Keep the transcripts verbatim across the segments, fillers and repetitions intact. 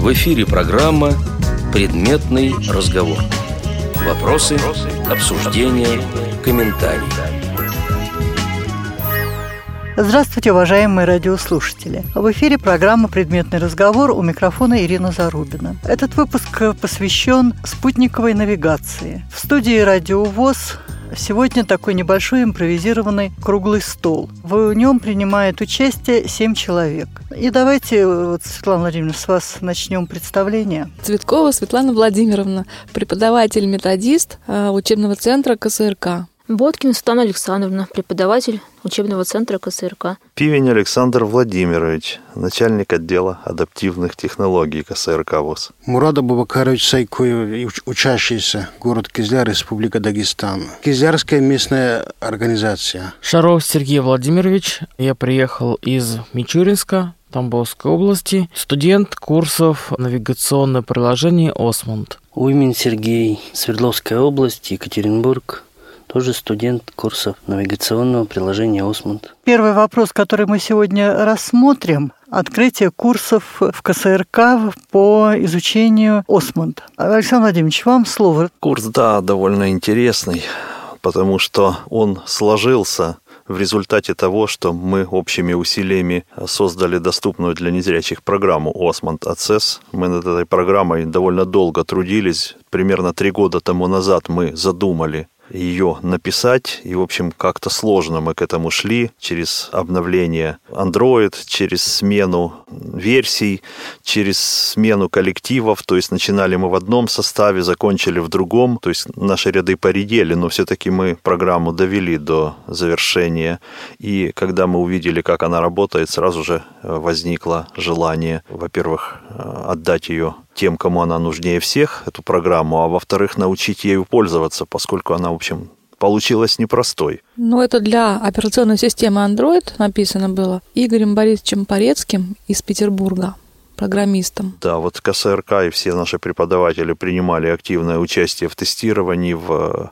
В эфире программа «Предметный разговор». Вопросы, обсуждения, комментарии. Здравствуйте, уважаемые радиослушатели. В эфире программа «Предметный разговор», у микрофона Ирина Зарубина. Этот выпуск посвящен спутниковой навигации. В студии «Радио ВОС» сегодня такой небольшой импровизированный круглый стол. В нем принимает участие семь человек. И давайте, вот, Светлана Владимировна, с вас начнем представление. Цветкова Светлана Владимировна, преподаватель-методист учебного центра ка эс эр ка. Боткина Светлана Александровна, преподаватель учебного центра ка эс эр ка. Пивень Александр Владимирович, начальник отдела адаптивных технологий ка эс эр ка ВОС. Мурад Абубакарович Сайкоев, учащийся, город Кизляр, Республика Дагестан. Кизлярская местная организация. Шаров Сергей Владимирович, я приехал из Мичуринска, Тамбовской области, студент курсов навигационное приложение «Осмонд». Уймин Сергей, Свердловская область, Екатеринбург. Тоже студент курсов навигационного приложения «Осмонд». Первый вопрос, который мы сегодня рассмотрим – открытие курсов в ка эс эр ка по изучению «Осмонд». Александр Владимирович, вам слово. Курс, да, довольно интересный, потому что он сложился в результате того, что мы общими усилиями создали доступную для незрячих программу «Осмонд Access». Мы над этой программой довольно долго трудились. Примерно три года тому назад мы задумали ее написать, и, в общем, как-то сложно мы к этому шли через обновление Android, через смену версий, через смену коллективов, то есть начинали мы в одном составе, закончили в другом, то есть наши ряды поредели, но все-таки мы программу довели до завершения, и когда мы увидели, как она работает, сразу же возникло желание, во-первых, отдать ее тем, кому она нужнее всех, эту программу, а во-вторых, научить ею пользоваться, поскольку она, в общем, получилась непростой. Ну, это для операционной системы Android написано было Игорем Борисовичем Порецким из Петербурга, программистом. Да, вот ка эс эр ка и все наши преподаватели принимали активное участие в тестировании, в,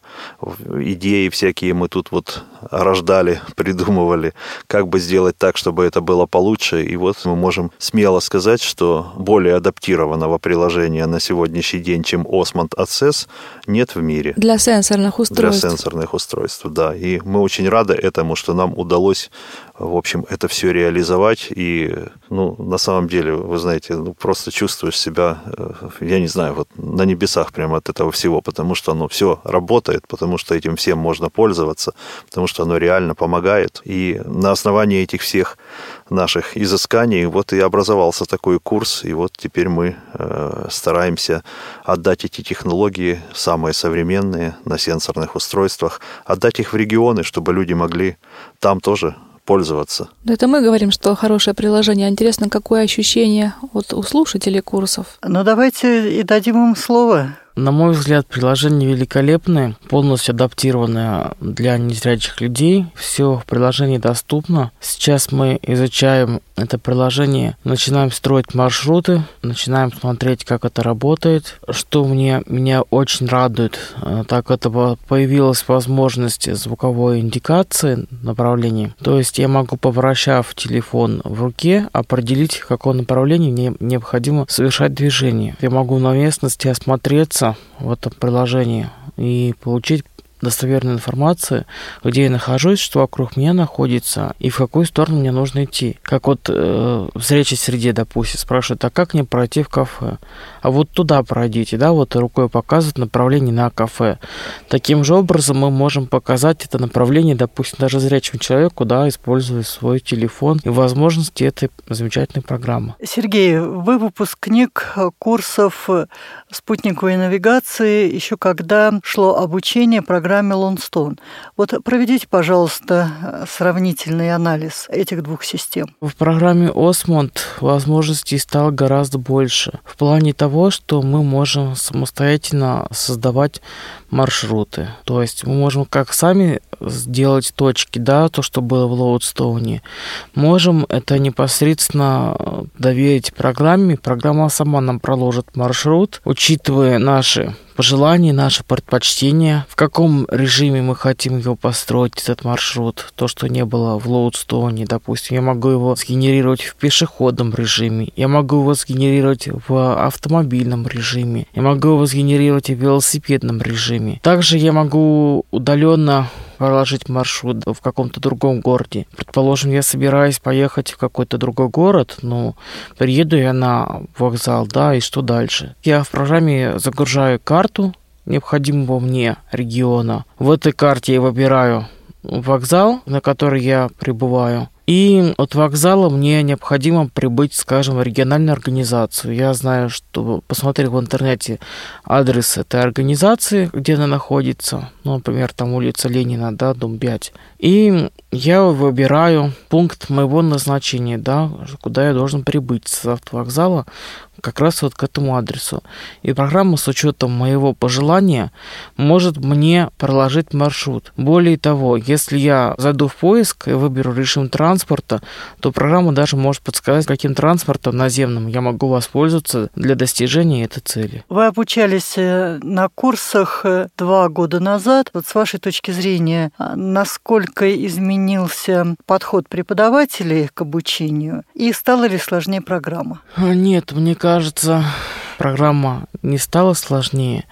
в идеи всякие мы тут вот рождали, придумывали, как бы сделать так, чтобы это было получше. И вот мы можем смело сказать, что более адаптированного приложения на сегодняшний день, чем Osmond Access, нет в мире. Для сенсорных устройств. Для сенсорных устройств, да. И мы очень рады этому, что нам удалось, в общем, это все реализовать. И, ну, на самом деле, вы знаете, ну, просто чувствуешь себя, я не знаю, вот на небесах прямо от этого всего, потому что оно все работает, потому что этим всем можно пользоваться, потому что оно реально помогает. И на основании этих всех наших изысканий вот и образовался такой курс, и вот теперь мы э, стараемся отдать эти технологии, самые современные, на сенсорных устройствах, отдать их в регионы, чтобы люди могли там тоже пользоваться. Это мы говорим, что хорошее приложение. Интересно, какое ощущение вот у слушателей курсов? Ну, давайте и дадим им слово. На мой взгляд, приложение великолепное, полностью адаптированное для незрячих людей. Все в приложении доступно. Сейчас мы изучаем это приложение, начинаем строить маршруты, начинаем смотреть, как это работает. Что мне, меня очень радует, так это появилась возможность звуковой индикации направлений. То есть я могу, повращав телефон в руке, определить, в каком направлении мне необходимо совершать движение. Я могу на местности осмотреться в этом приложении и получить достоверную информацию, где я нахожусь, что вокруг меня находится и в какую сторону мне нужно идти. Как вот э, в зрячей среде, допустим, спрашивают, а как мне пройти в кафе? А вот туда пройдите, да, вот рукой показывают направление на кафе. Таким же образом мы можем показать это направление, допустим, даже зрячему человеку, да, используя свой телефон и возможности этой замечательной программы. Сергей, вы выпускник курсов спутниковой навигации еще когда шло обучение программе Лонстоун. Вот проведите, пожалуйста, сравнительный анализ этих двух систем. В программе Осмонд возможностей стало гораздо больше. В плане того, что мы можем самостоятельно создавать маршруты. То есть мы можем как сами сделать точки, да, то, что было в Лоудстоуне. Можем это непосредственно доверить программе. Программа сама нам проложит маршрут, учитывая наши пожелания, наши предпочтения, в каком режиме мы хотим его построить, этот маршрут, то, что не было в Лоудстоуне, допустим. Я могу его сгенерировать в пешеходном режиме, я могу его сгенерировать в автомобильном режиме, я могу его сгенерировать в велосипедном режиме. Также я могу удаленно проложить маршрут в каком-то другом городе. Предположим, я собираюсь поехать в какой-то другой город, но приеду я на вокзал, да, и что дальше? Я в программе загружаю карту необходимого мне региона. В этой карте я выбираю вокзал, на который я прибываю. И от вокзала мне необходимо прибыть, скажем, в региональную организацию. Я знаю, что посмотрел в интернете адрес этой организации, где она находится. Ну, например, там улица Ленина, да, дом пять. И я выбираю пункт моего назначения, да, куда я должен прибыть с автовокзала, как раз вот к этому адресу. И программа с учетом моего пожелания может мне проложить маршрут. Более того, если я зайду в поиск и выберу режим транспорта, то программа даже может подсказать, каким транспортом наземным я могу воспользоваться для достижения этой цели. Вы обучались на курсах два года назад. Вот с вашей точки зрения, насколько изменился подход преподавателей к обучению и стала ли сложнее программа? Нет, мне кажется, Кажется, программа не стала сложнее.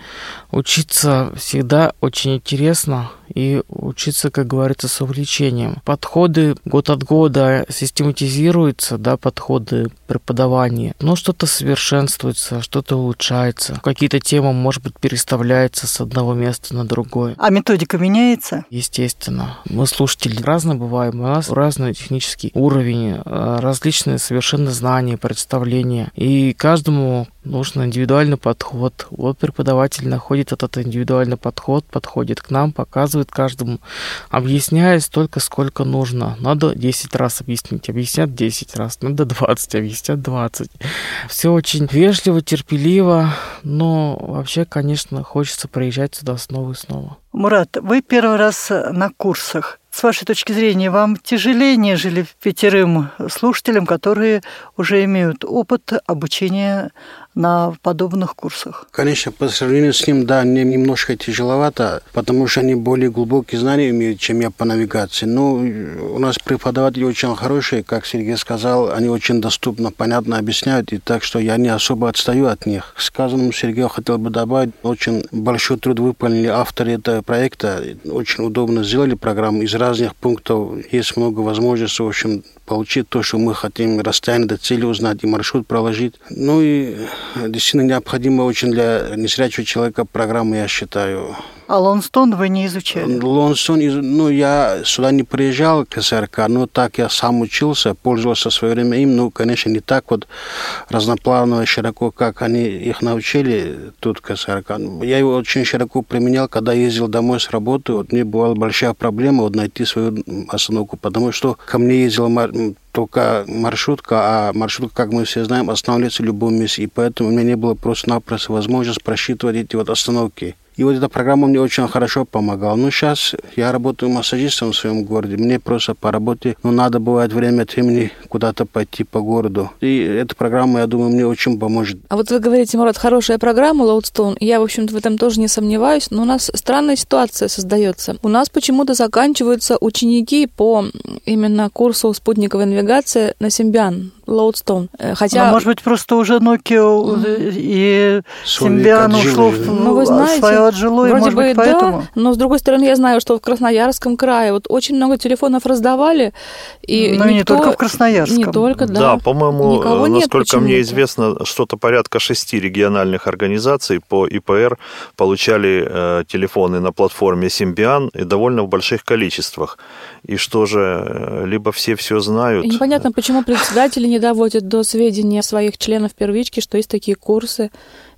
Учиться всегда очень интересно, и учиться, как говорится, с увлечением. Подходы год от года систематизируются, да, подходы преподавания. Но что-то совершенствуется, что-то улучшается. Какие-то темы, может быть, переставляются с одного места на другое. А методика меняется? Естественно. Мы, слушатели, разные бываем. У нас разный технический уровень, различные совершенно знания, представления. И каждому нужен индивидуальный подход. Вот преподаватель находит этот индивидуальный подход, подходит к нам, показывает каждому, объясняя столько, сколько нужно. Надо десять раз объяснить, объяснят десять раз, надо двадцать, объяснят двадцать. Все очень вежливо, терпеливо, но вообще, конечно, хочется приезжать сюда снова и снова. Мурат, вы первый раз на курсах. С вашей точки зрения, вам тяжелее, нежели пятерым слушателям, которые уже имеют опыт обучения на подобных курсах? Конечно, по сравнению с ним, да, мне немножко тяжеловато, потому что они более глубокие знания имеют, чем я по навигации. Но у нас преподаватели очень хорошие, как Сергей сказал, они очень доступно, понятно объясняют, и так что я не особо отстаю от них. К сказанному Сергею хотел бы добавить, очень большой труд выполнили авторы этого проекта, очень удобно сделали программу из разных пунктов, есть много возможностей, в общем, получить то, что мы хотим, расстояние до цели узнать и маршрут проложить. Ну и действительно необходимо очень для незрячего человека программа, я считаю. А Лоудстоун вы не изучали? Лоудстоун, ну, я сюда не приезжал, к СРК, но так я сам учился, пользовался в свое время им, ну, конечно, не так вот разнопланово, широко, как они их научили тут, к СРК. Я его очень широко применял, когда ездил домой с работы, вот мне бывала большая проблема вот найти свою остановку, потому что ко мне ездила только маршрутка, а маршрутка, как мы все знаем, останавливается в любом месте, и поэтому у меня не было просто-напросто возможности просчитывать эти вот остановки. И вот эта программа мне очень хорошо помогала. Ну, сейчас я работаю массажистом в своем городе. Мне просто по работе, ну, надо бывает время от времени куда-то пойти по городу. И эта программа, я думаю, мне очень поможет. А вот вы говорите, Мурат, хорошая программа Лоудстоун. Я, в общем-то, в этом тоже не сомневаюсь. Но у нас странная ситуация создается. У нас почему-то заканчиваются ученики по именно курсу спутниковой навигации на Симбиан. Лоудстоун. Хотя... Ну, может быть, просто уже Nokia mm-hmm. и Симбиан ушло в ну, вы знаете, свое отжило, и, может быть, поэтому... Да, но, с другой стороны, я знаю, что в Красноярском крае вот очень много телефонов раздавали. И ну, никто... не только в Красноярском. Не только, да. Да, по-моему, Никого насколько нет, мне известно, что-то порядка шести региональных организаций по И П Р получали э, телефоны на платформе Симбиан и довольно в больших количествах. И что же, либо все все знают... И непонятно, почему председатели не доводят до сведения своих членов первички, что есть такие курсы.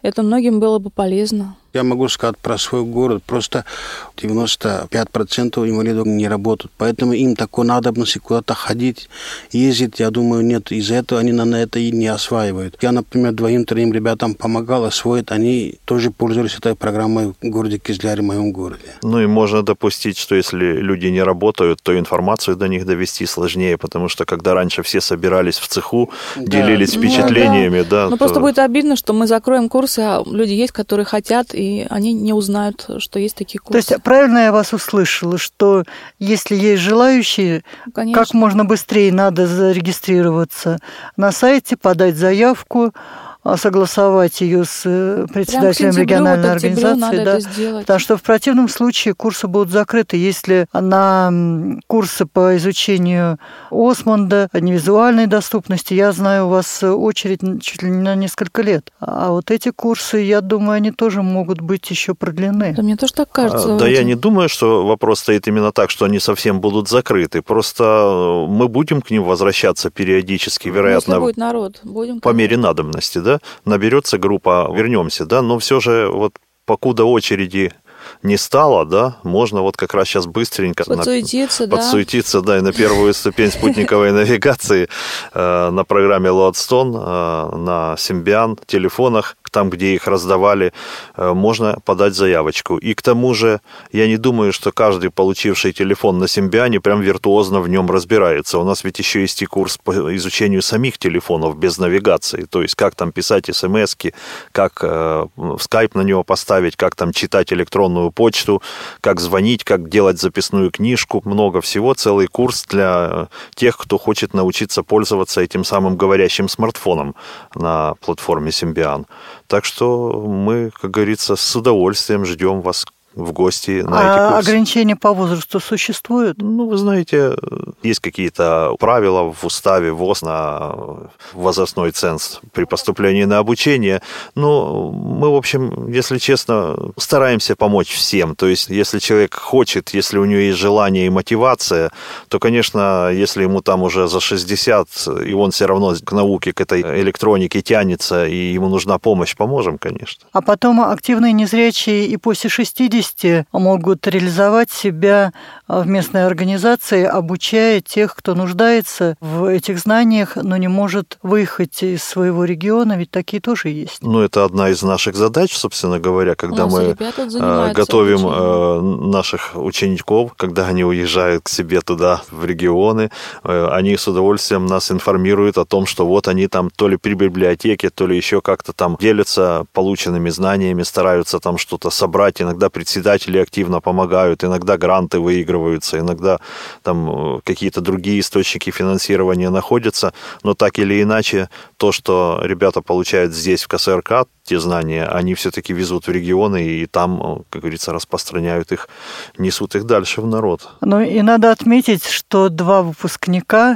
Это многим было бы полезно. Я могу сказать про свой город. Просто девяносто пять процентов инвалидов не работают. Поэтому им такой надобности куда-то ходить, ездить, я думаю, нет. Из-за этого они на это и не осваивают. Я, например, двоим-трем ребятам помогал освоить. Они тоже пользовались этой программой в городе Кизляре, в моем городе. Ну и можно допустить, что если люди не работают, то информацию до них довести сложнее, потому что когда раньше все собирались в цеху, да. делились впечатлениями, ну, да. да. Ну то... просто будет обидно, что мы закроем курсы, а люди есть, которые хотят, и они не узнают, что есть такие курсы. То есть правильно я вас услышала, что если есть желающие, конечно. Как можно быстрее надо зарегистрироваться на сайте, подать заявку, согласовать ее с председателем региональной вот организации, да, потому что в противном случае курсы будут закрыты. Если на курсы по изучению Осмонда, невизуальной доступности, я знаю, у вас очередь чуть ли не на несколько лет. А вот эти курсы, я думаю, они тоже могут быть еще продлены. Да мне тоже так кажется. А, да, я не думаю, что вопрос стоит именно так, что они совсем будут закрыты. Просто мы будем к ним возвращаться периодически, вероятно, если будет народ, будем, по мере надобности, да. Наберется группа, вернемся, да, но все же вот покуда очереди не стало, да, можно вот как раз сейчас быстренько подсуетиться, на, да. подсуетиться, да, и на первую ступень спутниковой навигации э, на программе Лоудстон, э, на Symbian телефонах, там, где их раздавали, э, можно подать заявочку. И к тому же, я не думаю, что каждый, получивший телефон на Symbian, прям виртуозно в нем разбирается. У нас ведь еще есть и курс по изучению самих телефонов без навигации, то есть как там писать смски, как э, скайп на него поставить, как там читать электронную почту, как звонить, как делать записную книжку, много всего, целый курс для тех, кто хочет научиться пользоваться этим самым говорящим смартфоном на платформе Symbian. Так что мы, как говорится, с удовольствием ждем вас в гости на а эти курсы. Ограничения по возрасту существуют? Ну, вы знаете, есть какие-то правила в уставе ВОС на возрастной ценз при поступлении на обучение. Но мы, в общем, если честно, стараемся помочь всем. То есть, если человек хочет, если у него есть желание и мотивация, то, конечно, если ему там уже за шестьдесят, и он все равно к науке, к этой электронике тянется, и ему нужна помощь, поможем, конечно. А потом активные незрячие и после шестидесяти могут реализовать себя в местной организации, обучая тех, кто нуждается в этих знаниях, но не может выехать из своего региона, ведь такие тоже есть. Ну, это одна из наших задач, собственно говоря, когда мы готовим обучением. Наших учеников, когда они уезжают к себе туда, в регионы, они с удовольствием нас информируют о том, что вот они там то ли при библиотеке, то ли еще как-то там делятся полученными знаниями, стараются там что-то собрать, иногда председатели активно помогают, иногда гранты выигрываются, иногда там какие-то другие источники финансирования находятся, но так или иначе, то, что ребята получают здесь, в ка эс эр ка, те знания, они все-таки везут в регионы и там, как говорится, распространяют их, несут их дальше в народ. Ну и надо отметить, что два выпускника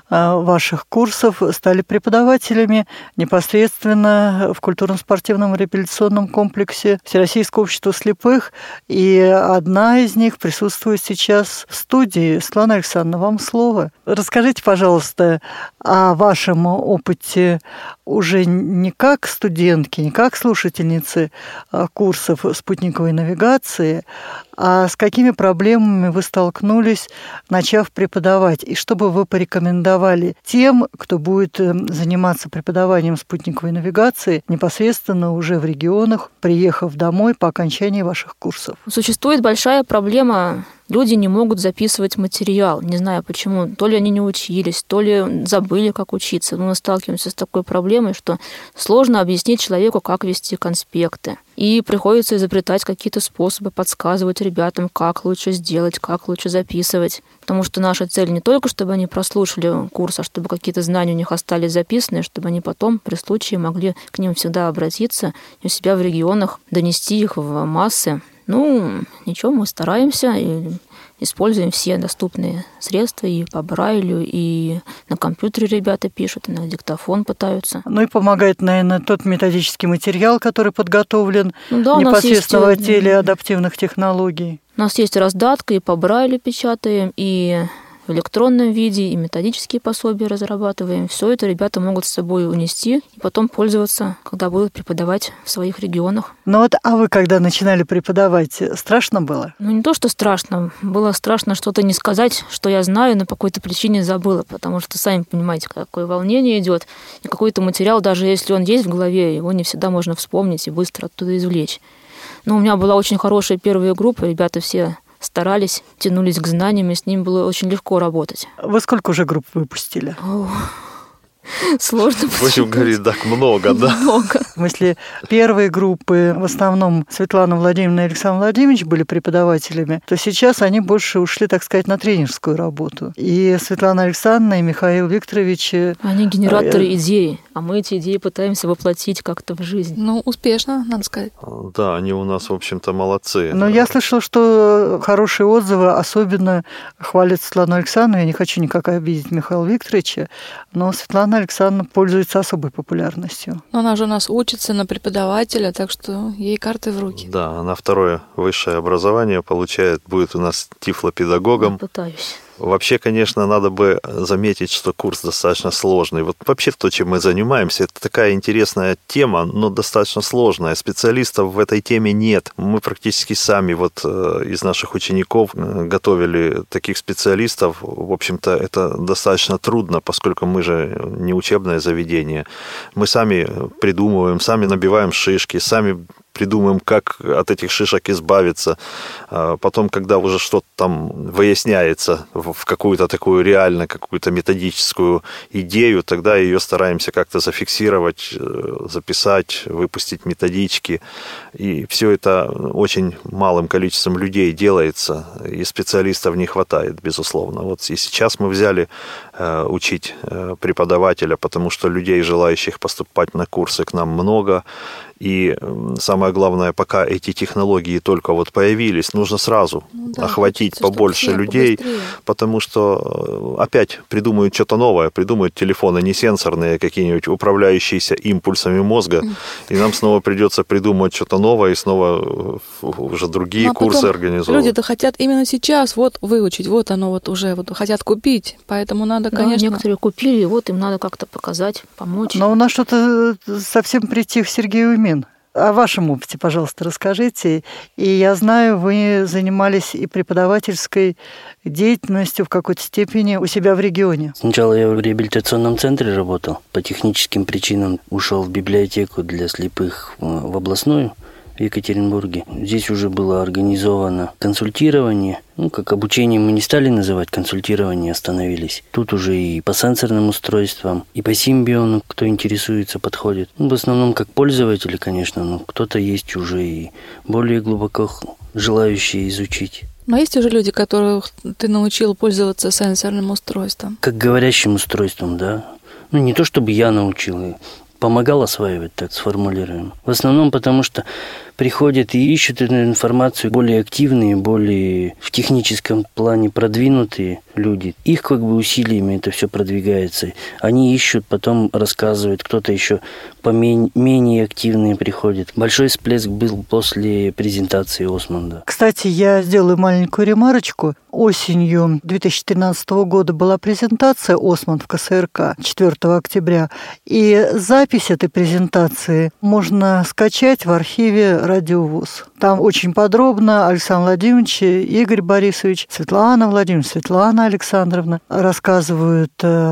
ваших курсов стали преподавателями непосредственно в культурно-спортивном реабилитационном комплексе Всероссийского общества слепых, и одна из них присутствует сейчас в студии. Светлана Александровна, вам слово. Расскажите, пожалуйста, о вашем опыте уже не как студентки, не как слушательницы курсов спутниковой навигации, а с какими проблемами вы столкнулись, начав преподавать, и что бы вы порекомендовали тем, кто будет заниматься преподаванием спутниковой навигации непосредственно уже в регионах, приехав домой по окончании ваших курсов? Существует большая проблема. Люди не могут записывать материал, не знаю почему. То ли они не учились, то ли забыли, как учиться. Но мы сталкиваемся с такой проблемой, что сложно объяснить человеку, как вести конспекты. И приходится изобретать какие-то способы, подсказывать ребятам, как лучше сделать, как лучше записывать. Потому что наша цель не только, чтобы они прослушали курс, а чтобы какие-то знания у них остались записаны, чтобы они потом при случае могли к ним всегда обратиться и у себя в регионах донести их в массы. Ну, ничего, мы стараемся и используем все доступные средства и по Брайлю, и на компьютере ребята пишут, и на диктофон пытаются. Ну и помогает, наверное, тот методический материал, который подготовлен ну, да, непосредственно в есть... отделе адаптивных технологий. У нас есть раздатка, и по Брайлю печатаем, и в электронном виде, и методические пособия разрабатываем. Все это ребята могут с собой унести и потом пользоваться, когда будут преподавать в своих регионах. Ну вот, а вы когда начинали преподавать, страшно было? Ну, не то, что страшно. Было страшно что-то не сказать, что я знаю, но по какой-то причине забыла, потому что, сами понимаете, какое волнение идет. И какой-то материал, даже если он есть в голове, его не всегда можно вспомнить и быстро оттуда извлечь. Но у меня была очень хорошая первая группа, ребята все старались, тянулись к знаниям, и с ним было очень легко работать. Вы сколько уже групп выпустили? О, сложно. В общем, говорит, так много, да? Много. Если первые группы, в основном Светлана Владимировна и Александр Владимирович были преподавателями, то сейчас они больше ушли, так сказать, на тренерскую работу. И Светлана Александровна, и Михаил Викторович... Они генераторы идей, а мы эти идеи пытаемся воплотить как-то в жизнь. Ну, успешно, надо сказать. Да, они у нас, в общем-то, молодцы. Но я слышала, что хорошие отзывы, особенно хвалят Светлану Александровну. Я не хочу никак обидеть Михаила Викторовича, но Светлана Александровна пользуется особой популярностью. Но она же у нас учится на преподавателя, так что ей карты в руки. Да, она второе высшее образование получает, будет у нас тифлопедагогом. Я пытаюсь. Вообще, конечно, надо бы заметить, что курс достаточно сложный. Вот вообще то, чем мы занимаемся, это такая интересная тема, но достаточно сложная. Специалистов в этой теме нет. Мы практически сами вот из наших учеников готовили таких специалистов. В общем-то, это достаточно трудно, поскольку мы же не учебное заведение. Мы сами придумываем, сами набиваем шишки, сами придумаем, как от этих шишек избавиться. Потом, когда уже что-то там выясняется в какую-то такую реально, какую-то методическую идею, тогда ее стараемся как-то зафиксировать, записать, выпустить методички. И все это очень малым количеством людей делается, и специалистов не хватает, безусловно. Вот и сейчас мы взяли учить преподавателя, потому что людей, желающих поступать на курсы, к нам много. И самое главное, пока эти технологии только вот появились, нужно сразу ну, да, охватить побольше людей, побыстрее. Потому что опять придумают что-то новое, придумают телефоны не сенсорные, какие-нибудь управляющиеся импульсами мозга, mm. и нам снова придется придумать что-то новое и снова уже другие ну, а курсы организовывать. Люди-то хотят именно сейчас вот выучить, вот оно вот уже вот хотят купить, поэтому надо, да, конечно... некоторые купили, вот им надо как-то показать, помочь. Но у нас что-то совсем притих Сергей Умин. О вашем опыте, пожалуйста, расскажите. И я знаю, вы занимались и преподавательской деятельностью в какой-то степени у себя в регионе. Сначала я в реабилитационном центре работал. По техническим причинам ушел в библиотеку для слепых в областную в Екатеринбурге. Здесь уже было организовано консультирование. Ну, как обучение мы не стали называть, консультирование остановились. Тут уже и по сенсорным устройствам, и по симбиону, кто интересуется, подходит. Ну, в основном как пользователи, конечно, но кто-то есть уже и более глубоко желающие изучить. Но есть уже люди, которых ты научил пользоваться сенсорным устройством? Как говорящим устройством, да. Ну, не то чтобы я научил, помогал осваивать, так сформулируем. В основном потому, что приходят и ищут эту информацию более активные, более в техническом плане продвинутые люди. Их как бы усилиями это все продвигается. Они ищут, потом рассказывают, кто-то еще поменее, менее активные приходит. Большой всплеск был после презентации Осмонда. Кстати, я сделаю маленькую ремарочку. Осенью две тысячи тринадцатого года была презентация Осмонд в ка эс эр ка четвёртого октября. И запись этой презентации можно скачать в архиве Радиовоз. Там очень подробно Александр Владимирович, Игорь Борисович, Светлана Владимировна, Светлана Александровна рассказывают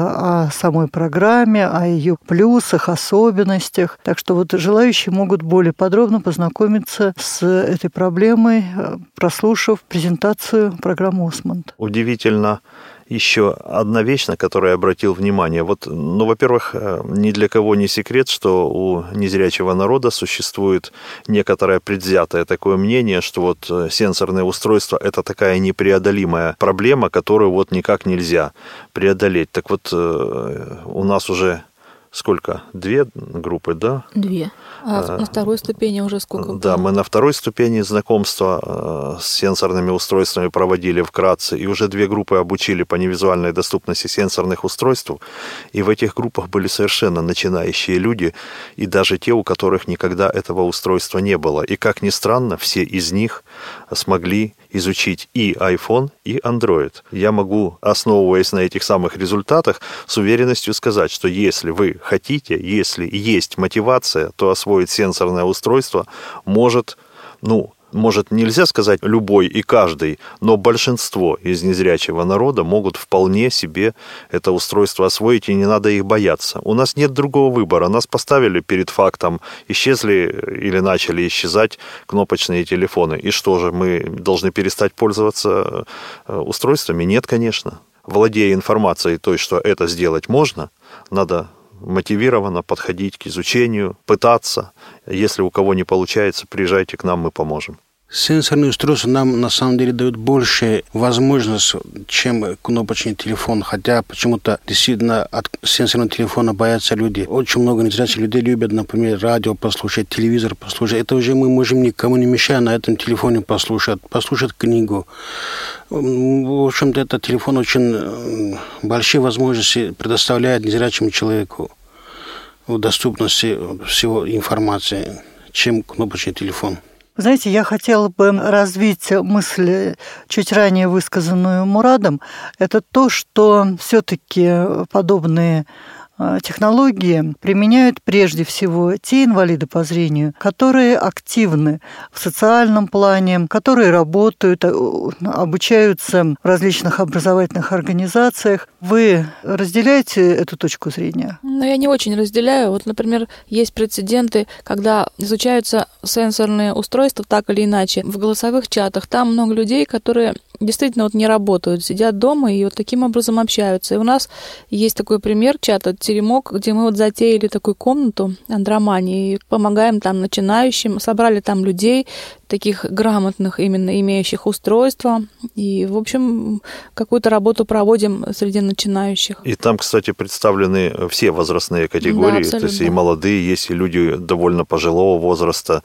о самой программе, о ее плюсах, особенностях. Так что вот желающие могут более подробно познакомиться с этой проблемой, прослушав презентацию программы Осмонд. Удивительно еще одна вещь, на которую я обратил внимание. Вот, ну, во-первых, ни для кого не секрет, что у незрячего народа существует некоторое предвзятое такое мнение, что вот сенсорное устройство – это такая непреодолимая проблема, которую вот никак нельзя преодолеть. Так вот, у нас уже сколько? Две группы, да? Две. А на второй ступени уже сколько? Да, мы на второй ступени знакомства с сенсорными устройствами проводили вкратце, и уже две группы обучили по невизуальной доступности сенсорных устройств, и в этих группах были совершенно начинающие люди, и даже те, у которых никогда этого устройства не было. И, как ни странно, все из них смогли изучить и iPhone, и Android. Я могу, основываясь на этих самых результатах, с уверенностью сказать, что если вы хотите, если есть мотивация, то освоить сенсорное устройство может, ну, может, нельзя сказать любой и каждый, но большинство из незрячего народа могут вполне себе это устройство освоить, и не надо их бояться. У нас нет другого выбора. Нас поставили перед фактом, исчезли или начали исчезать кнопочные телефоны. И что же, мы должны перестать пользоваться устройствами? Нет, конечно. Владея информацией той, что это сделать можно, надо мотивированно подходить к изучению, пытаться. Если у кого не получается, приезжайте к нам, мы поможем. Сенсорные устройства нам на самом деле дают больше возможностей, чем кнопочный телефон. Хотя почему-то действительно от сенсорного телефона боятся люди. Очень много незрячих людей любят, например, радио послушать, телевизор послушать. Это уже мы можем никому не мешая на этом телефоне послушать, послушать книгу. В общем-то, этот телефон очень большие возможности предоставляет незрячему человеку в доступности всего информации, чем кнопочный телефон. Знаете, я хотела бы развить мысль, чуть ранее высказанную Мурадом. Это то, что все-таки подобные технологии применяют прежде всего те инвалиды по зрению, которые активны в социальном плане, которые работают, обучаются в различных образовательных организациях. Вы разделяете эту точку зрения? Ну, я не очень разделяю. Вот, например, есть прецеденты, когда изучаются сенсорные устройства так или иначе. В голосовых чатах там много людей, которые действительно вот не работают, сидят дома и вот таким образом общаются. И у нас есть такой пример чата «Теремок», где мы вот затеяли такую комнату андромании и помогаем там начинающим, собрали там людей, таких грамотных, именно имеющих устройства, и, в общем, какую-то работу проводим среди начинающих. И там, кстати, представлены все возрастные категории, да, то есть и молодые, есть и люди довольно пожилого возраста,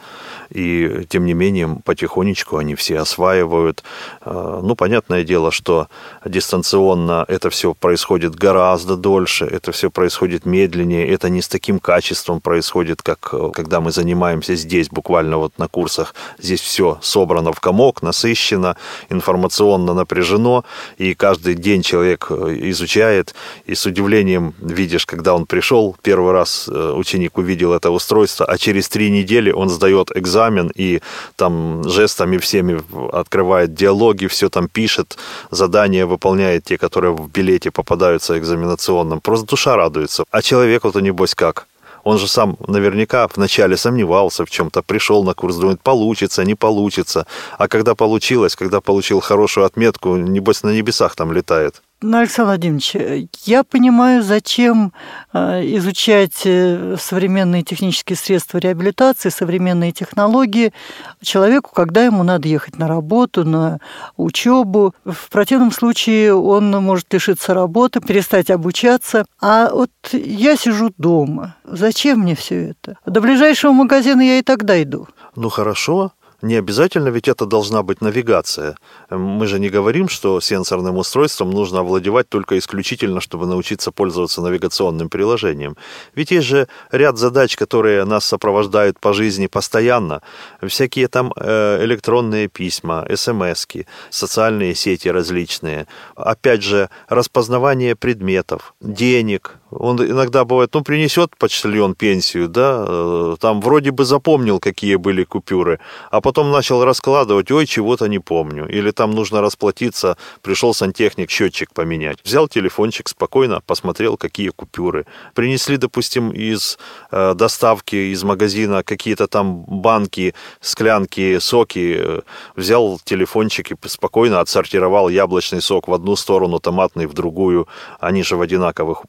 и, тем не менее, потихонечку они все осваивают. Ну, понятное дело, что дистанционно это все происходит гораздо дольше, это все происходит медленнее, это не с таким качеством происходит, как когда мы занимаемся здесь, буквально вот на курсах. Здесь все собрано в комок, насыщенно, информационно напряжено, и каждый день человек изучает, и с удивлением видишь, когда он пришел, первый раз ученик увидел это устройство, а через три недели он сдает экзамен, и там жестами всеми открывает диалоги, все там пишет, задания выполняет те, которые в билете попадаются экзаменационным. Просто душа радуется. А человеку-то небось как? Он же сам наверняка вначале сомневался в чем-то, пришел на курс, думает, получится, не получится. А когда получилось, когда получил хорошую отметку, небось на небесах там летает. Ну, Александр Владимирович, я понимаю, зачем изучать современные технические средства реабилитации, современные технологии человеку, когда ему надо ехать на работу, на учебу. В противном случае он может лишиться работы, перестать обучаться. А вот я сижу дома. Зачем мне все это? До ближайшего магазина я и тогда иду. Ну, хорошо. Не обязательно, ведь это должна быть навигация. Мы же не говорим, что сенсорным устройством нужно овладевать только исключительно, чтобы научиться пользоваться навигационным приложением. Ведь есть же ряд задач, которые нас сопровождают по жизни постоянно. Всякие там электронные письма, смски, социальные сети различные. Опять же, распознавание предметов, денег. Он иногда бывает, ну, принесет почтальон пенсию, да, там вроде бы запомнил, какие были купюры, а потом начал раскладывать, ой, чего-то не помню. Или там нужно расплатиться, пришел сантехник счетчик поменять. Взял телефончик, спокойно посмотрел, какие купюры. Принесли, допустим, из э, доставки, из магазина какие-то там банки, склянки, соки. Взял телефончик и спокойно отсортировал яблочный сок в одну сторону, томатный в другую. Они же в одинаковых упаковках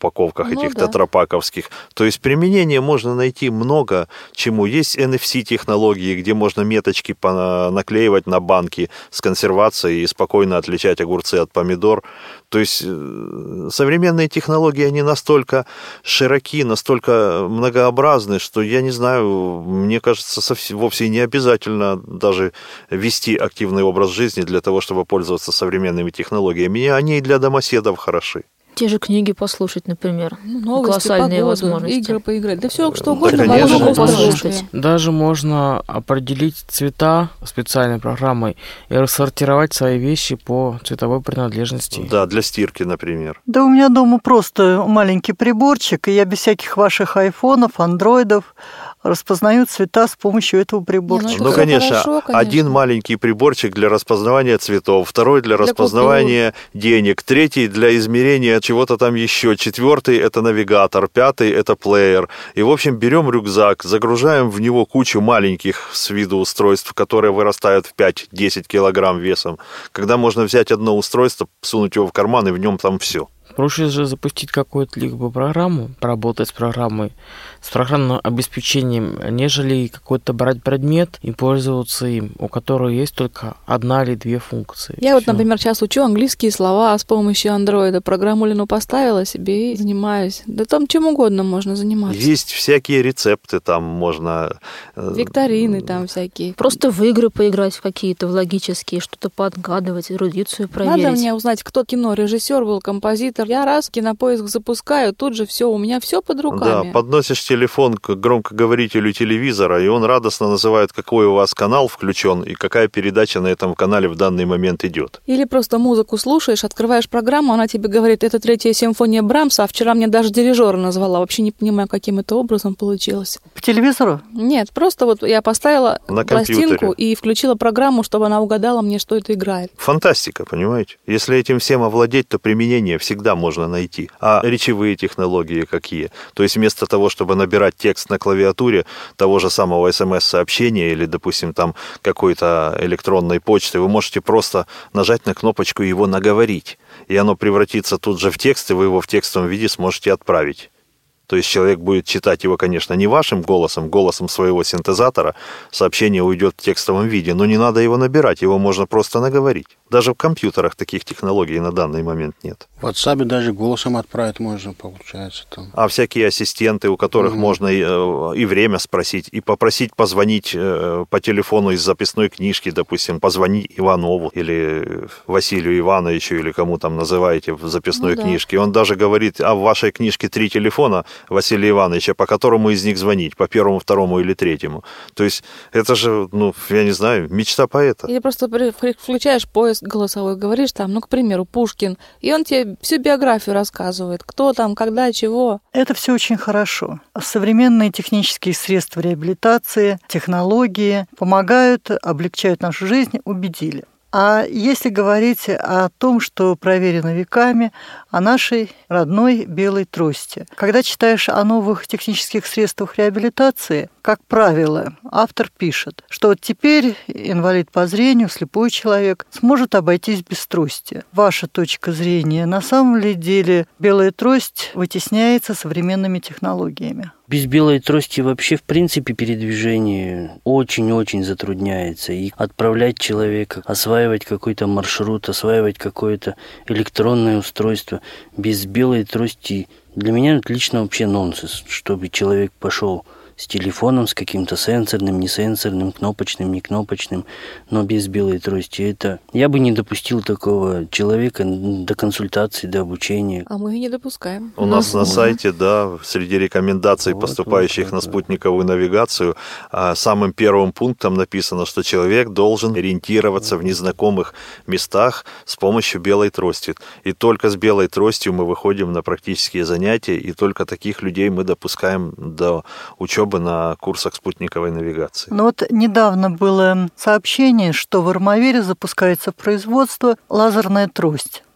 программах Ну, этих да. тетрапаковских. То есть применение можно найти много чему. Есть эн эф си-технологии, где можно меточки наклеивать на банки с консервацией и спокойно отличать огурцы от помидор. То есть современные технологии, они настолько широки, настолько многообразны, что, я не знаю, мне кажется, совсем, вовсе не обязательно даже вести активный образ жизни для того, чтобы пользоваться современными технологиями. Они и для домоседов хороши. Те же книги послушать, например. Ну, новости, колоссальные погоду, возможности. игры поиграть. Да все, что Да, угодно, конечно. можно послушать. Даже можно определить цвета специальной программой и рассортировать свои вещи по цветовой принадлежности. Да, для стирки, например. Да у меня дома просто маленький приборчик, и я без всяких ваших айфонов, андроидов распознаю цвета с помощью этого приборчика. Ну, всё конечно, хорошо, конечно. один маленький приборчик для распознавания цветов, второй для, Для распознавания денег, третий для измерения чего-то там еще, четвертый это навигатор, пятый это плеер. И, в общем, берем рюкзак, загружаем в него кучу маленьких с виду устройств, которые вырастают в пять-десять килограмм весом, когда можно взять одно устройство, сунуть его в карман, и в нем там все. Проще же запустить какую-то либо программу, поработать с программой, с программным обеспечением, нежели какой-то брать предмет и пользоваться им, у которого есть только одна или две функции. Я вот, Всё. например, сейчас учу английские слова с помощью андроида. Программу Лину поставила себе и занимаюсь. Да там чем угодно можно заниматься. Есть всякие рецепты, там можно... э, Викторины там всякие. Просто в игры поиграть в какие-то, в логические, что-то подгадывать, эрудицию проверить. Надо мне узнать, кто кино, режиссер был, композитор. Я раз кинопоиск запускаю, тут же все, у меня все под Да, руками. подносишь телефон к громкоговорителю телевизора, и он радостно называет, какой у вас канал включен и какая передача на этом канале в данный момент идет. Или просто музыку слушаешь, открываешь программу, она тебе говорит, это третья симфония Брамса, а вчера мне даже дирижера назвала. Вообще не понимаю, каким это образом получилось. По телевизору? Нет, просто вот я поставила На пластинку компьютере. и включила программу, чтобы она угадала мне, что это играет. Фантастика, понимаете? Если этим всем овладеть, то применение всегда можно найти. А речевые технологии какие? То есть вместо того, чтобы набирать текст на клавиатуре того же самого эс эм эс-сообщения или, допустим, там какой-то электронной почты, вы можете просто нажать на кнопочку и его наговорить. И оно превратится тут же в текст, и вы его в текстовом виде сможете отправить. То есть человек будет читать его, конечно, не вашим голосом, голосом своего синтезатора, сообщение уйдет в текстовом виде, но не надо его набирать, его можно просто наговорить. Даже в компьютерах таких технологий на данный момент нет. В WhatsApp даже голосом отправить можно, получается. Там. А всякие ассистенты, у которых mm-hmm. можно и, и время спросить, и попросить позвонить по телефону из записной книжки, допустим, позвони Иванову или Василию Ивановичу, или кому там называете в записной ну, книжке. Да. Он даже говорит, а в вашей книжке три телефона Василия Ивановича, по которому из них звонить, по первому, второму или третьему. То есть это же, ну, я не знаю, мечта поэта. Или просто включаешь поиск голосовой, говоришь там, ну, к примеру, Пушкин, и он тебе всю биографию рассказывает, кто там, когда, чего. Это все очень хорошо. Современные технические средства реабилитации, технологии помогают, облегчают нашу жизнь, убедили. А если говорить о том, что проверено веками, о нашей родной белой трости. Когда читаешь о новых технических средствах реабилитации, как правило, автор пишет, что вот теперь инвалид по зрению, слепой человек, сможет обойтись без трости. Ваша точка зрения, на самом ли деле белая трость вытесняется современными технологиями? Без белой трости вообще, в принципе, передвижение очень-очень затрудняется. И отправлять человека, осваивать какой-то маршрут, осваивать какое-то электронное устройство без белой трости, для меня лично вообще нонсенс, чтобы человек пошел с телефоном, с каким-то сенсорным, несенсорным, кнопочным, не кнопочным, но без белой трости. Это я бы не допустил такого человека до консультации, до обучения. А мы и не допускаем. У нас на сайте, да, среди рекомендаций, Вот, поступающих вот, на вот, спутниковую навигацию, самым первым пунктом написано, что человек должен ориентироваться в незнакомых местах с помощью белой трости. И только с белой тростью мы выходим на практические занятия, и только таких людей мы допускаем до учебы на курсах спутниковой навигации. Ну вот недавно было сообщение, что в Армавире запускается в производство лазерная трость.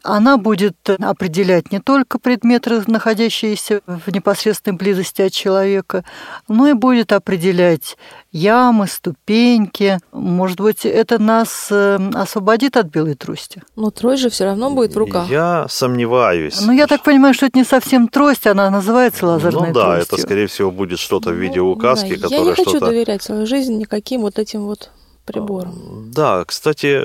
Она будет определять не только предметы, находящиеся в непосредственной близости от человека, но и будет определять ямы, ступеньки. Может быть, это нас освободит от белой трости? Но трость же все равно будет в руках. Я сомневаюсь. Ну, я так понимаю, что это не совсем трость, она называется лазерной ну, да, тростью. это, скорее всего, будет что-то в виде Ну, указки, да, которая я не хочу что-то... доверять свою жизнь никаким вот этим вот прибором. Да, кстати,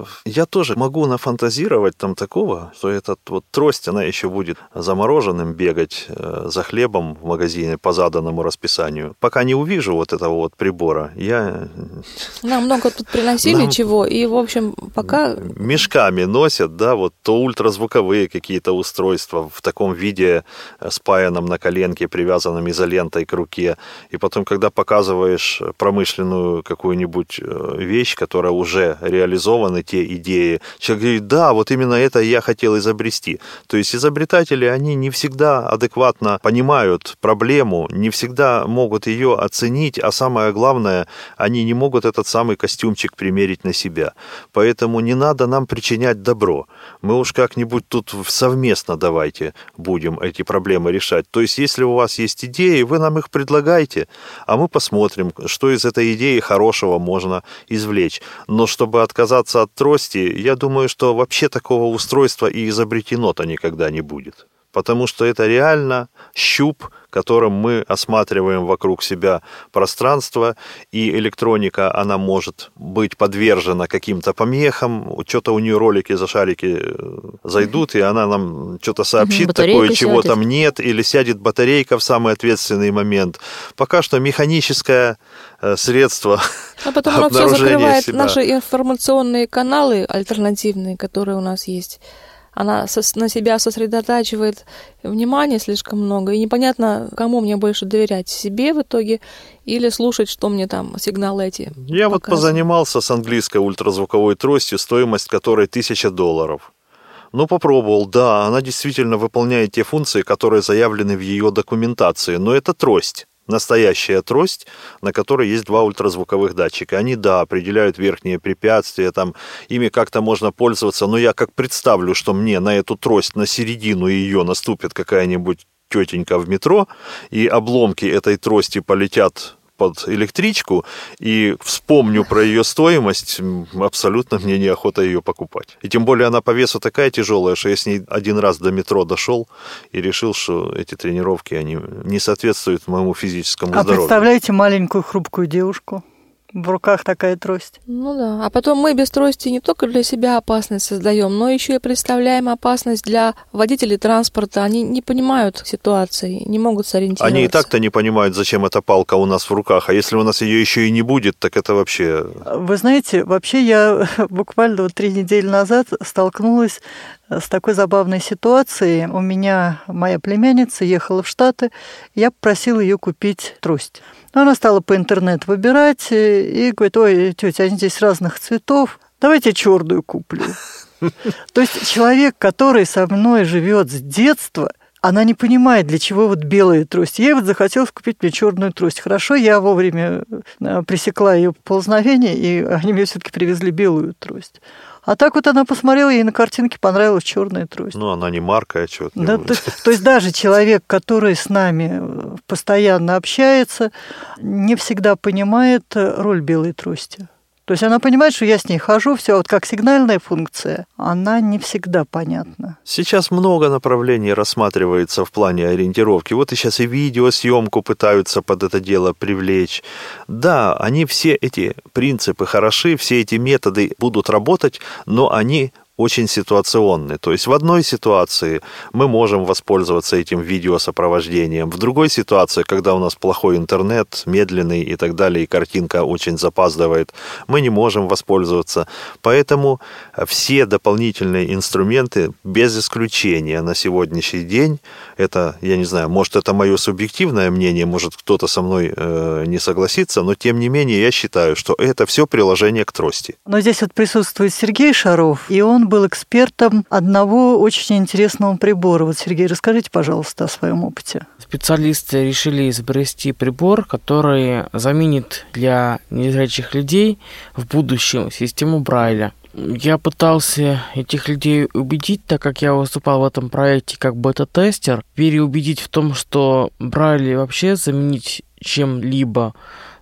я тоже могу нафантазировать там такого, что эта вот трость, она еще будет замороженным бегать за хлебом в магазине по заданному расписанию. Пока не увижу вот этого вот прибора, я... Нам много тут приносили Нам... чего, и, в общем, пока... Мешками носят, да, вот то ультразвуковые какие-то устройства в таком виде, спаянном на коленке, привязанном изолентой к руке, и потом, когда показываешь промышленную какую-нибудь вещь, которая уже реализованы, те идеи. Человек говорит, да, вот именно это я хотел изобрести. То есть изобретатели, они не всегда адекватно понимают проблему, не всегда могут ее оценить, а самое главное, они не могут этот самый костюмчик примерить на себя. Поэтому не надо нам причинять добро. Мы уж как-нибудь тут совместно давайте будем эти проблемы решать. То есть если у вас есть идеи, вы нам их предлагайте, а мы посмотрим, что из этой идеи хорошего можно извлечь. Но чтобы отказаться от трости, я думаю, что вообще такого устройства и изобретено-то никогда не будет. Потому что это реально щуп, которым мы осматриваем вокруг себя пространство, и электроника, она может быть подвержена каким-то помехам, что-то у нее ролики за шарики зайдут, и она нам что-то сообщит батарейка такое, чего сядет. там нет, или сядет батарейка в самый ответственный момент. Пока что механическое средство А потом оно все обнаружения закрывает себя. наши информационные каналы альтернативные, которые у нас есть. Она на себя сосредотачивает внимание слишком много, и непонятно, кому мне больше доверять, себе в итоге или слушать, что мне там сигналы эти Я вот показывают. позанимался с английской ультразвуковой тростью, стоимость которой тысяча долларов. Ну, попробовал, да, она действительно выполняет те функции, которые заявлены в ее документации, но это трость. Настоящая трость, на которой есть два ультразвуковых датчика. Они, да, определяют верхние препятствия, там, ими как-то можно пользоваться, но я как представлю, что мне на эту трость, на середину ее наступит какая-нибудь тетенька в метро, и обломки этой трости полетят под электричку, и вспомню про ее стоимость, абсолютно мне неохота ее покупать. И тем более она по весу такая тяжелая, что я с ней один раз до метро дошел и решил, что эти тренировки, они не соответствуют моему физическому а здоровью. Представляете маленькую хрупкую девушку? В руках такая трость. Ну да. А потом мы без трости не только для себя опасность создаем, но еще и представляем опасность для водителей транспорта. Они не понимают ситуации, не могут сориентироваться. Они и так-то не понимают, зачем эта палка у нас в руках. А если у нас ее еще и не будет, так это вообще... Вы знаете, вообще я буквально вот три недели назад столкнулась с такой забавной ситуацией. У меня моя племянница ехала в Штаты, я попросила ее купить трость. Но она стала по интернету выбирать и говорит, ой, тетя, они здесь разных цветов, давайте черную куплю. То есть человек, который со мной живет с детства, она не понимает, для чего вот белая трость. Ей вот захотелось купить мне черную трость. Хорошо, я вовремя пресекла ее ползновение, и они мне все-таки привезли белую трость. А так вот она посмотрела, ей на картинке понравилась черная трость. Ну, она не марка, а что-то. Да, то, то есть даже человек, который с нами постоянно общается, не всегда понимает роль белой трости. То есть она понимает, что я с ней хожу, все, вот как сигнальная функция, она не всегда понятна. Сейчас много направлений рассматривается в плане ориентировки. Вот и сейчас и видеосъемку пытаются под это дело привлечь. Да, они все эти принципы хороши, все эти методы будут работать, но они очень ситуационны. То есть в одной ситуации мы можем воспользоваться этим видеосопровождением, в другой ситуации, когда у нас плохой интернет, медленный и так далее, и картинка очень запаздывает, мы не можем воспользоваться. Поэтому все дополнительные инструменты, без исключения на сегодняшний день, это, я не знаю, может, это мое субъективное мнение, может, кто-то со мной э, не согласится, но тем не менее я считаю, что это все приложение к трости. Но здесь вот присутствует Сергей Шаров, и он был экспертом одного очень интересного прибора. Вот, Сергей, расскажите, пожалуйста, о своем опыте. Специалисты решили изобрести прибор, который заменит для незрячих людей в будущем систему Брайля. Я пытался этих людей убедить, так как я выступал в этом проекте как бета-тестер, переубедить в том, что Брайль вообще заменить чем-либо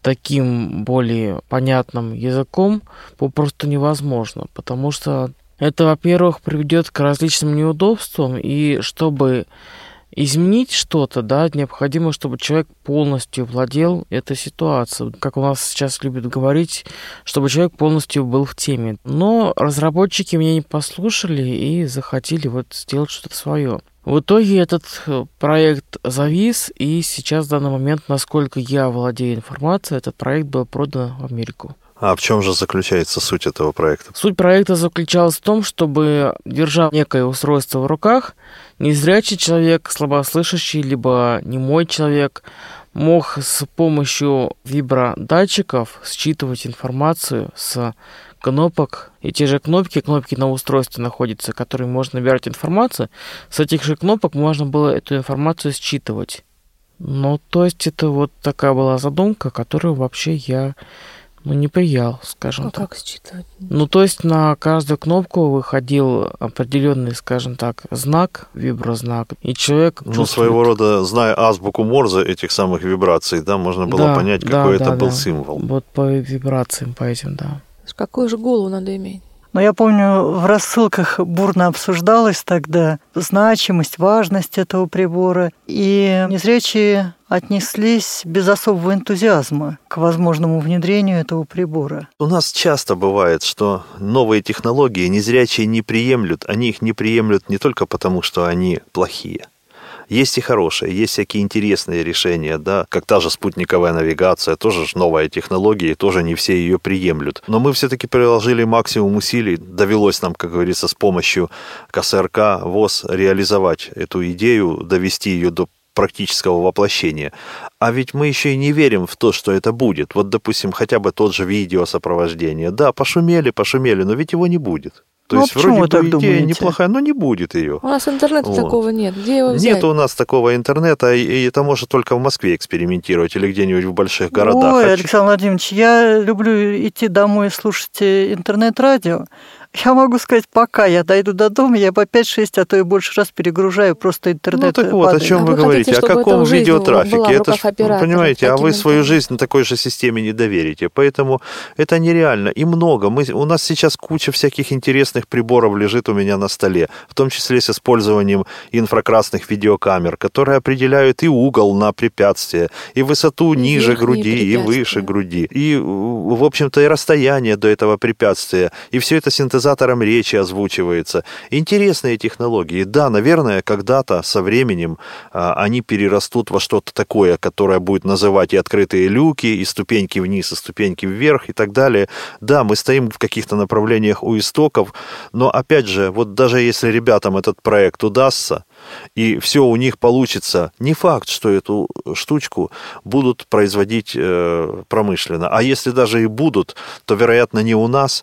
таким более понятным языком попросту невозможно, потому что это, во-первых, приведет к различным неудобствам, и чтобы изменить что-то, да, необходимо, чтобы человек полностью владел этой ситуацией. Как у нас сейчас любят говорить, чтобы человек полностью был в теме. Но разработчики меня не послушали и захотели вот сделать что-то свое. В итоге этот проект завис, и сейчас в данный момент, насколько я владею информацией, этот проект был продан в Америку. А в чем же заключается суть этого проекта? Суть проекта заключалась в том, чтобы, держа некое устройство в руках, незрячий человек, слабослышащий, либо немой человек мог с помощью вибродатчиков считывать информацию с кнопок. И те же кнопки, кнопки на устройстве находятся, которые можно набирать информацию. С этих же кнопок можно было эту информацию считывать. Ну, то есть это вот такая была задумка, которую вообще я... Ну, не приял, скажем а так. Как считывать? Ну, то есть на каждую кнопку выходил определенный, скажем так, знак, вибрознак, и человек Ну, чувствует... своего рода, зная азбуку Морзе этих самых вибраций, да, можно было да, понять, да, какой да, это был да. символ. Вот по вибрациям, по этим, да. Какую же голову надо иметь? Но я помню, в рассылках бурно обсуждалась тогда значимость, важность этого прибора, и незрячие отнеслись без особого энтузиазма к возможному внедрению этого прибора. У нас часто бывает, что новые технологии незрячие не приемлют, они их не приемлют не только потому, что они плохие. Есть и хорошие, есть всякие интересные решения, да, как та же спутниковая навигация, тоже ж новая технология, и тоже не все ее приемлют. Но мы все-таки приложили максимум усилий, довелось нам, как говорится, с помощью ка эс эр ка ВОС реализовать эту идею, довести ее до практического воплощения. А ведь мы еще и не верим в то, что это будет. Вот, допустим, хотя бы тот же видеосопровождение. Да, пошумели, пошумели, но ведь его не будет. То ну, есть а почему вроде бы идея думаете? неплохая, но не будет ее. У нас интернета Вот. такого нет. Где его взять? Нет у нас такого интернета, и это может только в Москве экспериментировать или где-нибудь в больших городах. Ой, Хочу... Александр Владимирович, я люблю идти домой и слушать интернет-радио. Я могу сказать, пока я дойду до дома, я по пять-шесть, а то и больше раз перегружаю просто интернет. Ну так вот, падает. о чем А вы, вы говорите? хотите, О чтобы каком это в жизни видеотрафике? была в Это руках ж, оператора, понимаете, а вы таким свою интернетом? жизнь такой же системе не доверите. Поэтому это нереально. И много. Мы, у нас сейчас куча всяких интересных приборов лежит у меня на столе, в том числе с использованием инфракрасных видеокамер, которые определяют и угол на препятствие, и высоту И ниже верхние груди, и препятствия. выше груди, и, в общем-то, и расстояние до этого препятствия. И все это синтезатором речи озвучивается. Интересные технологии. Да, наверное, когда-то со временем а, они перерастут во что-то такое, которое будет называть и открытые люки, и ступеньки вниз, и ступеньки вверх, и так далее. Да, мы стоим в каких-то направлениях у истоков, но, опять же, вот даже если ребятам этот проект удастся, и все у них получится, не факт, что эту штучку будут производить э, промышленно. А если даже и будут, то, вероятно, не у нас,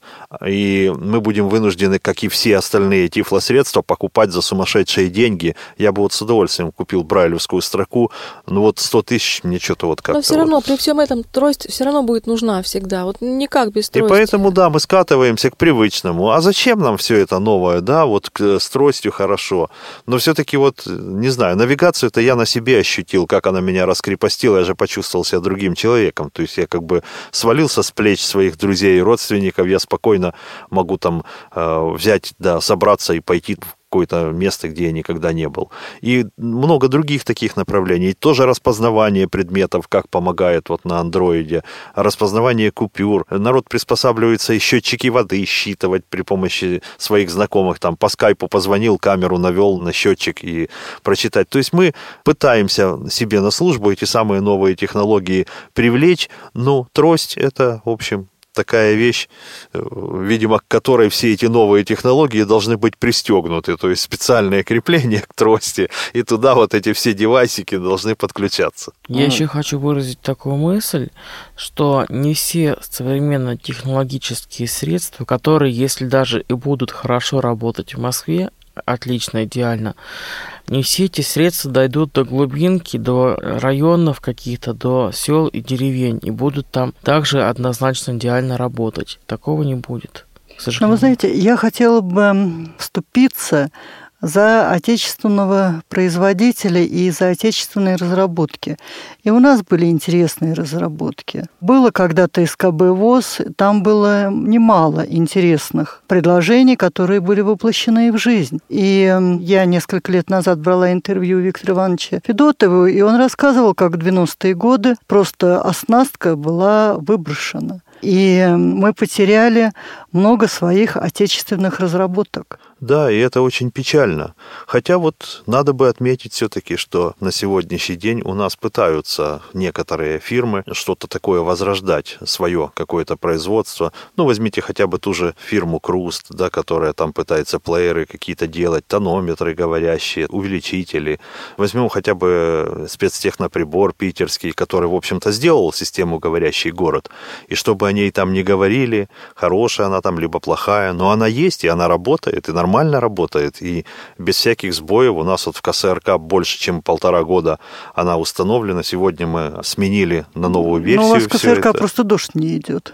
и мы будем вынуждены, как и все остальные тифлосредства, покупать за сумасшедшие деньги. Я бы вот с удовольствием купил брайлевскую строку, но вот сто тысяч мне что-то вот как-то... Но все равно вот... при всем этом трость все равно будет нужна всегда. Вот никак без И трости. поэтому, да, мы скатываемся к привычному. А зачем нам все это новое, да, вот к, с тростью хорошо. Но все-таки вот, не знаю, навигацию-то я на себе ощутил, как она меня раскрепостила, я же почувствовал себя другим человеком. То есть я как бы свалился с плеч своих друзей и родственников, я спокойно могу там э, взять, да, собраться и пойти в какое-то место, где я никогда не был. И много других таких направлений. Тоже распознавание предметов, как помогает вот на андроиде. Распознавание купюр. Народ приспосабливается и счетчики воды считывать при помощи своих знакомых. Там по скайпу позвонил, камеру навел на счетчик и прочитать. То есть мы пытаемся себе на службу эти самые новые технологии привлечь. Ну, трость это, в общем, такая вещь, видимо, к которой все эти новые технологии должны быть пристегнуты, то есть специальное крепление к трости, и туда вот эти все девайсики должны подключаться. Я mm. еще хочу выразить такую мысль, что не все современные технологические средства, которые, если даже и будут хорошо работать в Москве, отлично, идеально, не все эти средства дойдут до глубинки, до районов каких-то, до сел и деревень, и будут там также однозначно идеально работать. Такого не будет. к сожалению. Но вы знаете, я хотела бы вступиться за отечественного производителя и за отечественные разработки. И у нас были интересные разработки. Было когда-то СКБ ВОЗ, там было немало интересных предложений, которые были воплощены в жизнь. И я несколько лет назад брала интервью Виктора Ивановича Федотова, и он рассказывал, как в девяностые годы просто оснастка была выброшена. И мы потеряли много своих отечественных разработок. Да, и это очень печально. Хотя вот надо бы отметить все-таки, что на сегодняшний день у нас пытаются некоторые фирмы что-то такое возрождать, свое какое-то производство. Ну, возьмите хотя бы ту же фирму Круст, да, которая там пытается плееры какие-то делать, тонометры говорящие, увеличители. Возьмем хотя бы спецтехноприбор питерский, который, в общем-то, сделал систему «Говорящий город». И чтобы о ней там не говорили, хорошая она там, либо плохая, но она есть, и она работает, и нормально работает, и без всяких сбоев. У нас вот в КСРК больше, чем полтора года она установлена. Сегодня мы сменили на новую версию. Но у вас в КСРК просто дождь не идет.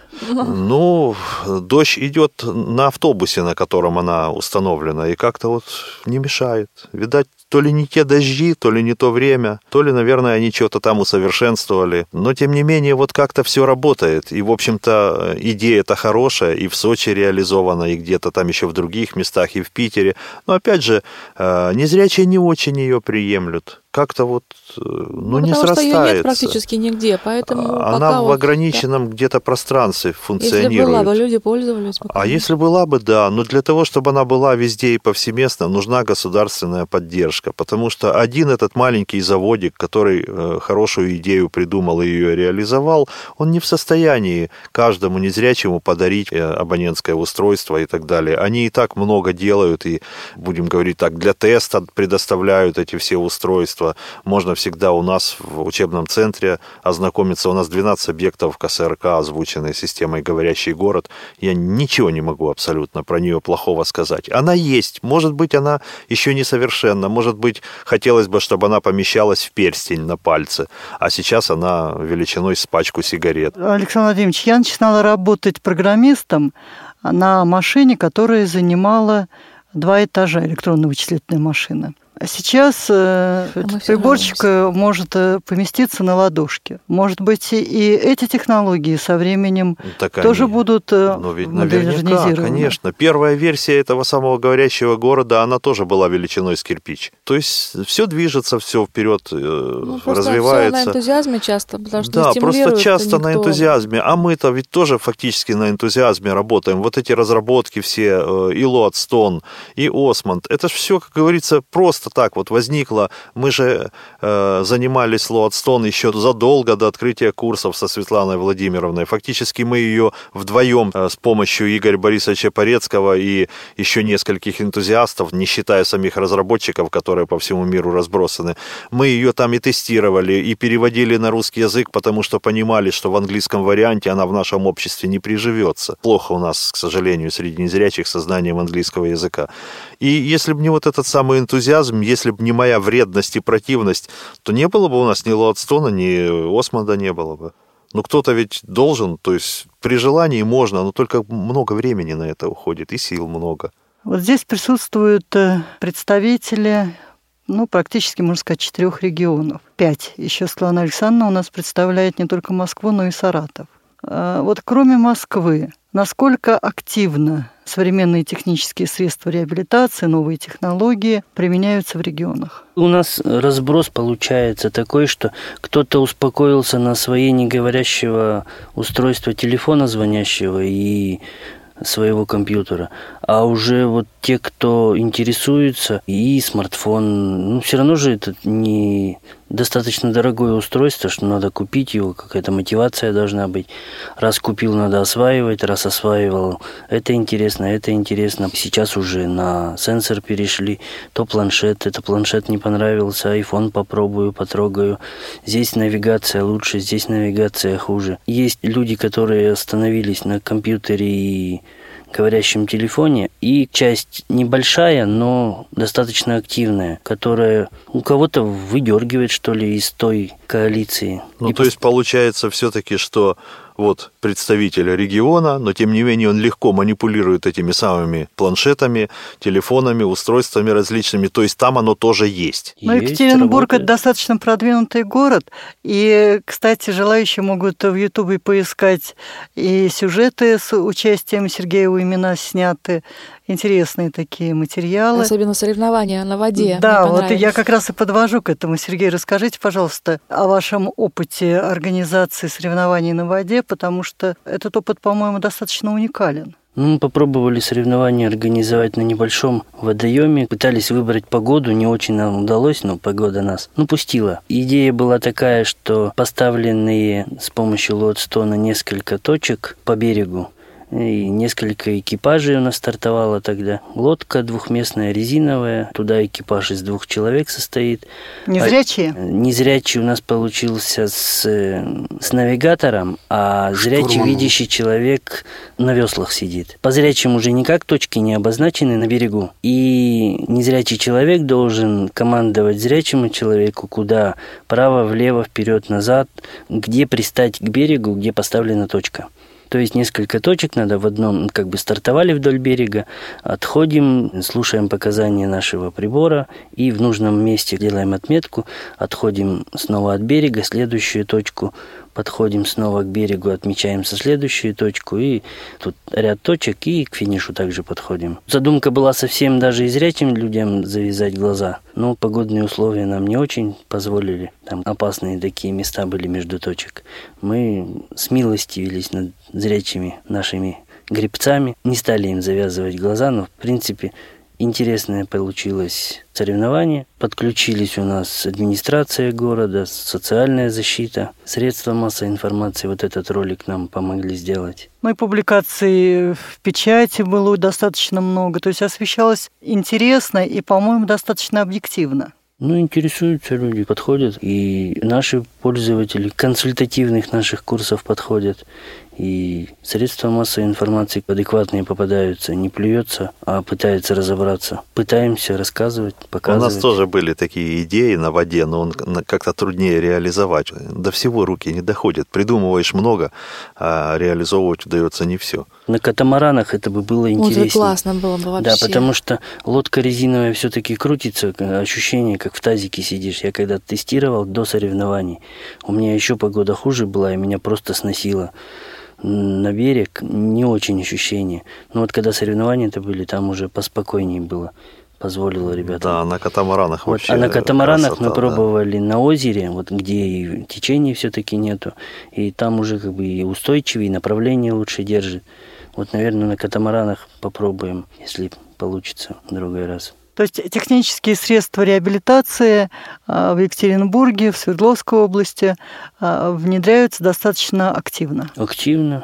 Ну, дождь идет на автобусе, на котором она установлена, и как-то вот не мешает. Видать, то ли не те дожди, то ли не то время, то ли, наверное, они что-то там усовершенствовали. Но, тем не менее, вот как-то все работает. И, в общем-то, идея-то хорошая, и в Сочи реализована, и где-то там еще в других местах, и в Питере. Но, опять же, незрячие не очень ее приемлют. Как-то вот, ну, ну не срастается. Потому что ее нет практически нигде, поэтому она пока в вот, ограниченном да. где-то пространстве функционирует. Если была бы, люди пользовались бы. А если была бы, да, но для того, чтобы она была везде и повсеместно, нужна государственная поддержка, потому что один этот маленький заводик, который э, хорошую идею придумал и ее реализовал, он не в состоянии каждому незрячему подарить э, абонентское устройство и так далее. Они и так много делают, и, будем говорить так, для теста предоставляют эти все устройства. Можно всегда у нас в учебном центре ознакомиться. У нас двенадцать объектов КСРК озвучены системой «Говорящий город». Я ничего не могу абсолютно про нее плохого сказать. Она есть. Может быть, она еще несовершенна. Может быть, хотелось бы, чтобы она помещалась в перстень на пальце. А сейчас она величиной с пачку сигарет. Александр Владимирович, я начинала работать программистом на машине, которая занимала два этажа, электронно-вычислительная машина. Сейчас э, а приборчик может поместиться на ладошке. Может быть, и эти технологии со временем так тоже они, будут ну, ведь модернизированы. Конечно. Первая версия этого самого говорящего города, она тоже была величиной с кирпич. То есть все движется, все вперед ну, развивается. Все на энтузиазме часто, потому что да, просто часто никто... на энтузиазме. А мы-то ведь тоже фактически на энтузиазме работаем. Вот эти разработки все, и Лоадстон, и Осмонд, это же все, как говорится, просто так вот возникло. Мы же э, занимались Лоадстон еще задолго до открытия курсов со Светланой Владимировной. Фактически мы ее вдвоем э, с помощью Игоря Борисовича Порецкого и еще нескольких энтузиастов, не считая самих разработчиков, которые по всему миру разбросаны, мы ее там и тестировали, и переводили на русский язык, потому что понимали, что в английском варианте она в нашем обществе не приживется. Плохо у нас, к сожалению, среди незрячих со знанием английского языка. И если бы не вот этот самый энтузиазм, если бы не моя вредность и противность, то не было бы у нас ни Лоадстона, ни Осмонда не было бы. Ну, кто-то ведь должен, то есть при желании можно, но только много времени на это уходит и сил много. Вот здесь присутствуют представители, ну, практически, можно сказать, четырех регионов. Пять. Еще Светлана Александровна у нас представляет не только Москву, но и Саратов. Вот кроме Москвы, насколько активно современные технические средства реабилитации, новые технологии применяются в регионах? У нас разброс получается такой, что кто-то успокоился на освоении говорящего устройства телефона звонящего и своего компьютера, а уже вот те, кто интересуется, и смартфон, ну, все равно же это не достаточно дорогое устройство, что надо купить его, какая-то мотивация должна быть. Раз купил, надо осваивать, раз осваивал, это интересно, это интересно. Сейчас уже на сенсор перешли, то планшет, это планшет не понравился, айфон попробую, потрогаю. Здесь навигация лучше, здесь навигация хуже. Есть люди, которые остановились на компьютере и говорящем телефоне, и часть небольшая, но достаточно активная, которая у кого-то выдергивает, что ли, из той коалиции. Ну, и то есть получается все-таки, что вот представитель региона, но тем не менее он легко манипулирует этими самыми планшетами, телефонами, устройствами различными, то есть там оно тоже есть. Но Есть, Екатеринбург – это работает. достаточно продвинутый город, и, кстати, желающие могут в Ютубе поискать и сюжеты с участием Сергея Уймина сняты, интересные такие материалы. Особенно соревнования на воде. Да, мне вот понравились. я как раз и подвожу к этому. Сергей, расскажите, пожалуйста, о вашем опыте организации соревнований на воде, потому что этот опыт, по-моему, достаточно уникален. Ну, мы попробовали соревнования организовать на небольшом водоеме. Пытались выбрать погоду, не очень нам удалось, но погода нас, ну, пустила. Идея была такая, что поставленные с помощью лоудстона несколько точек по берегу, и несколько экипажей у нас стартовало тогда. Лодка двухместная, резиновая. Туда экипаж из двух человек состоит. Незрячие? А, незрячий у нас получился с, с навигатором, а зрячий Штурманом. видящий человек на веслах сидит. По зрячим уже никак точки не обозначены на берегу. И незрячий человек должен командовать зрячему человеку, куда право, влево, вперед, назад, где пристать к берегу, где поставлена точка. То есть несколько точек надо в одном, как бы стартовали вдоль берега, отходим, слушаем показания нашего прибора и в нужном месте делаем отметку, отходим снова от берега, следующую точку, подходим снова к берегу, отмечаем со следующую точку, и тут ряд точек, и к финишу также подходим. Задумка была совсем даже и зрячим людям завязать глаза, но погодные условия нам не очень позволили. Там опасные такие места были между точек. Мы смилостивились над зрячими нашими гребцами, не стали им завязывать глаза, но в принципе интересное получилось соревнование. Подключились у нас администрация города, социальная защита, средства массовой информации. Вот этот ролик нам помогли сделать. Ну и публикаций в печати было достаточно много. То есть освещалось интересно и, по-моему, достаточно объективно. Ну, интересуются люди, подходят. И наши пользователи консультативных наших курсов подходят. И средства массовой информации адекватные попадаются. Не плюется, а пытается разобраться. Пытаемся рассказывать, показывать. У нас тоже были такие идеи на воде, но он как-то труднее реализовать. До всего руки не доходят. Придумываешь много, а реализовывать удается не все. На катамаранах это бы было интереснее. Вот это классно было бы вообще. Да, потому что лодка резиновая все-таки крутится, ощущение, как в тазике сидишь. Я когда тестировал до соревнований, у меня еще погода хуже была, и меня просто сносило на берег, не очень ощущение. Но вот когда соревнования-то были, там уже поспокойнее было, позволило ребятам. Да, на катамаранах вот, вообще а на катамаранах красота, мы пробовали да. на озере, вот где и течения все-таки нету, и там уже как бы и устойчивее, и направление лучше держит. Вот, наверное, на катамаранах попробуем, если получится в другой раз. То есть технические средства реабилитации в Екатеринбурге, в Свердловской области внедряются достаточно активно. Активно.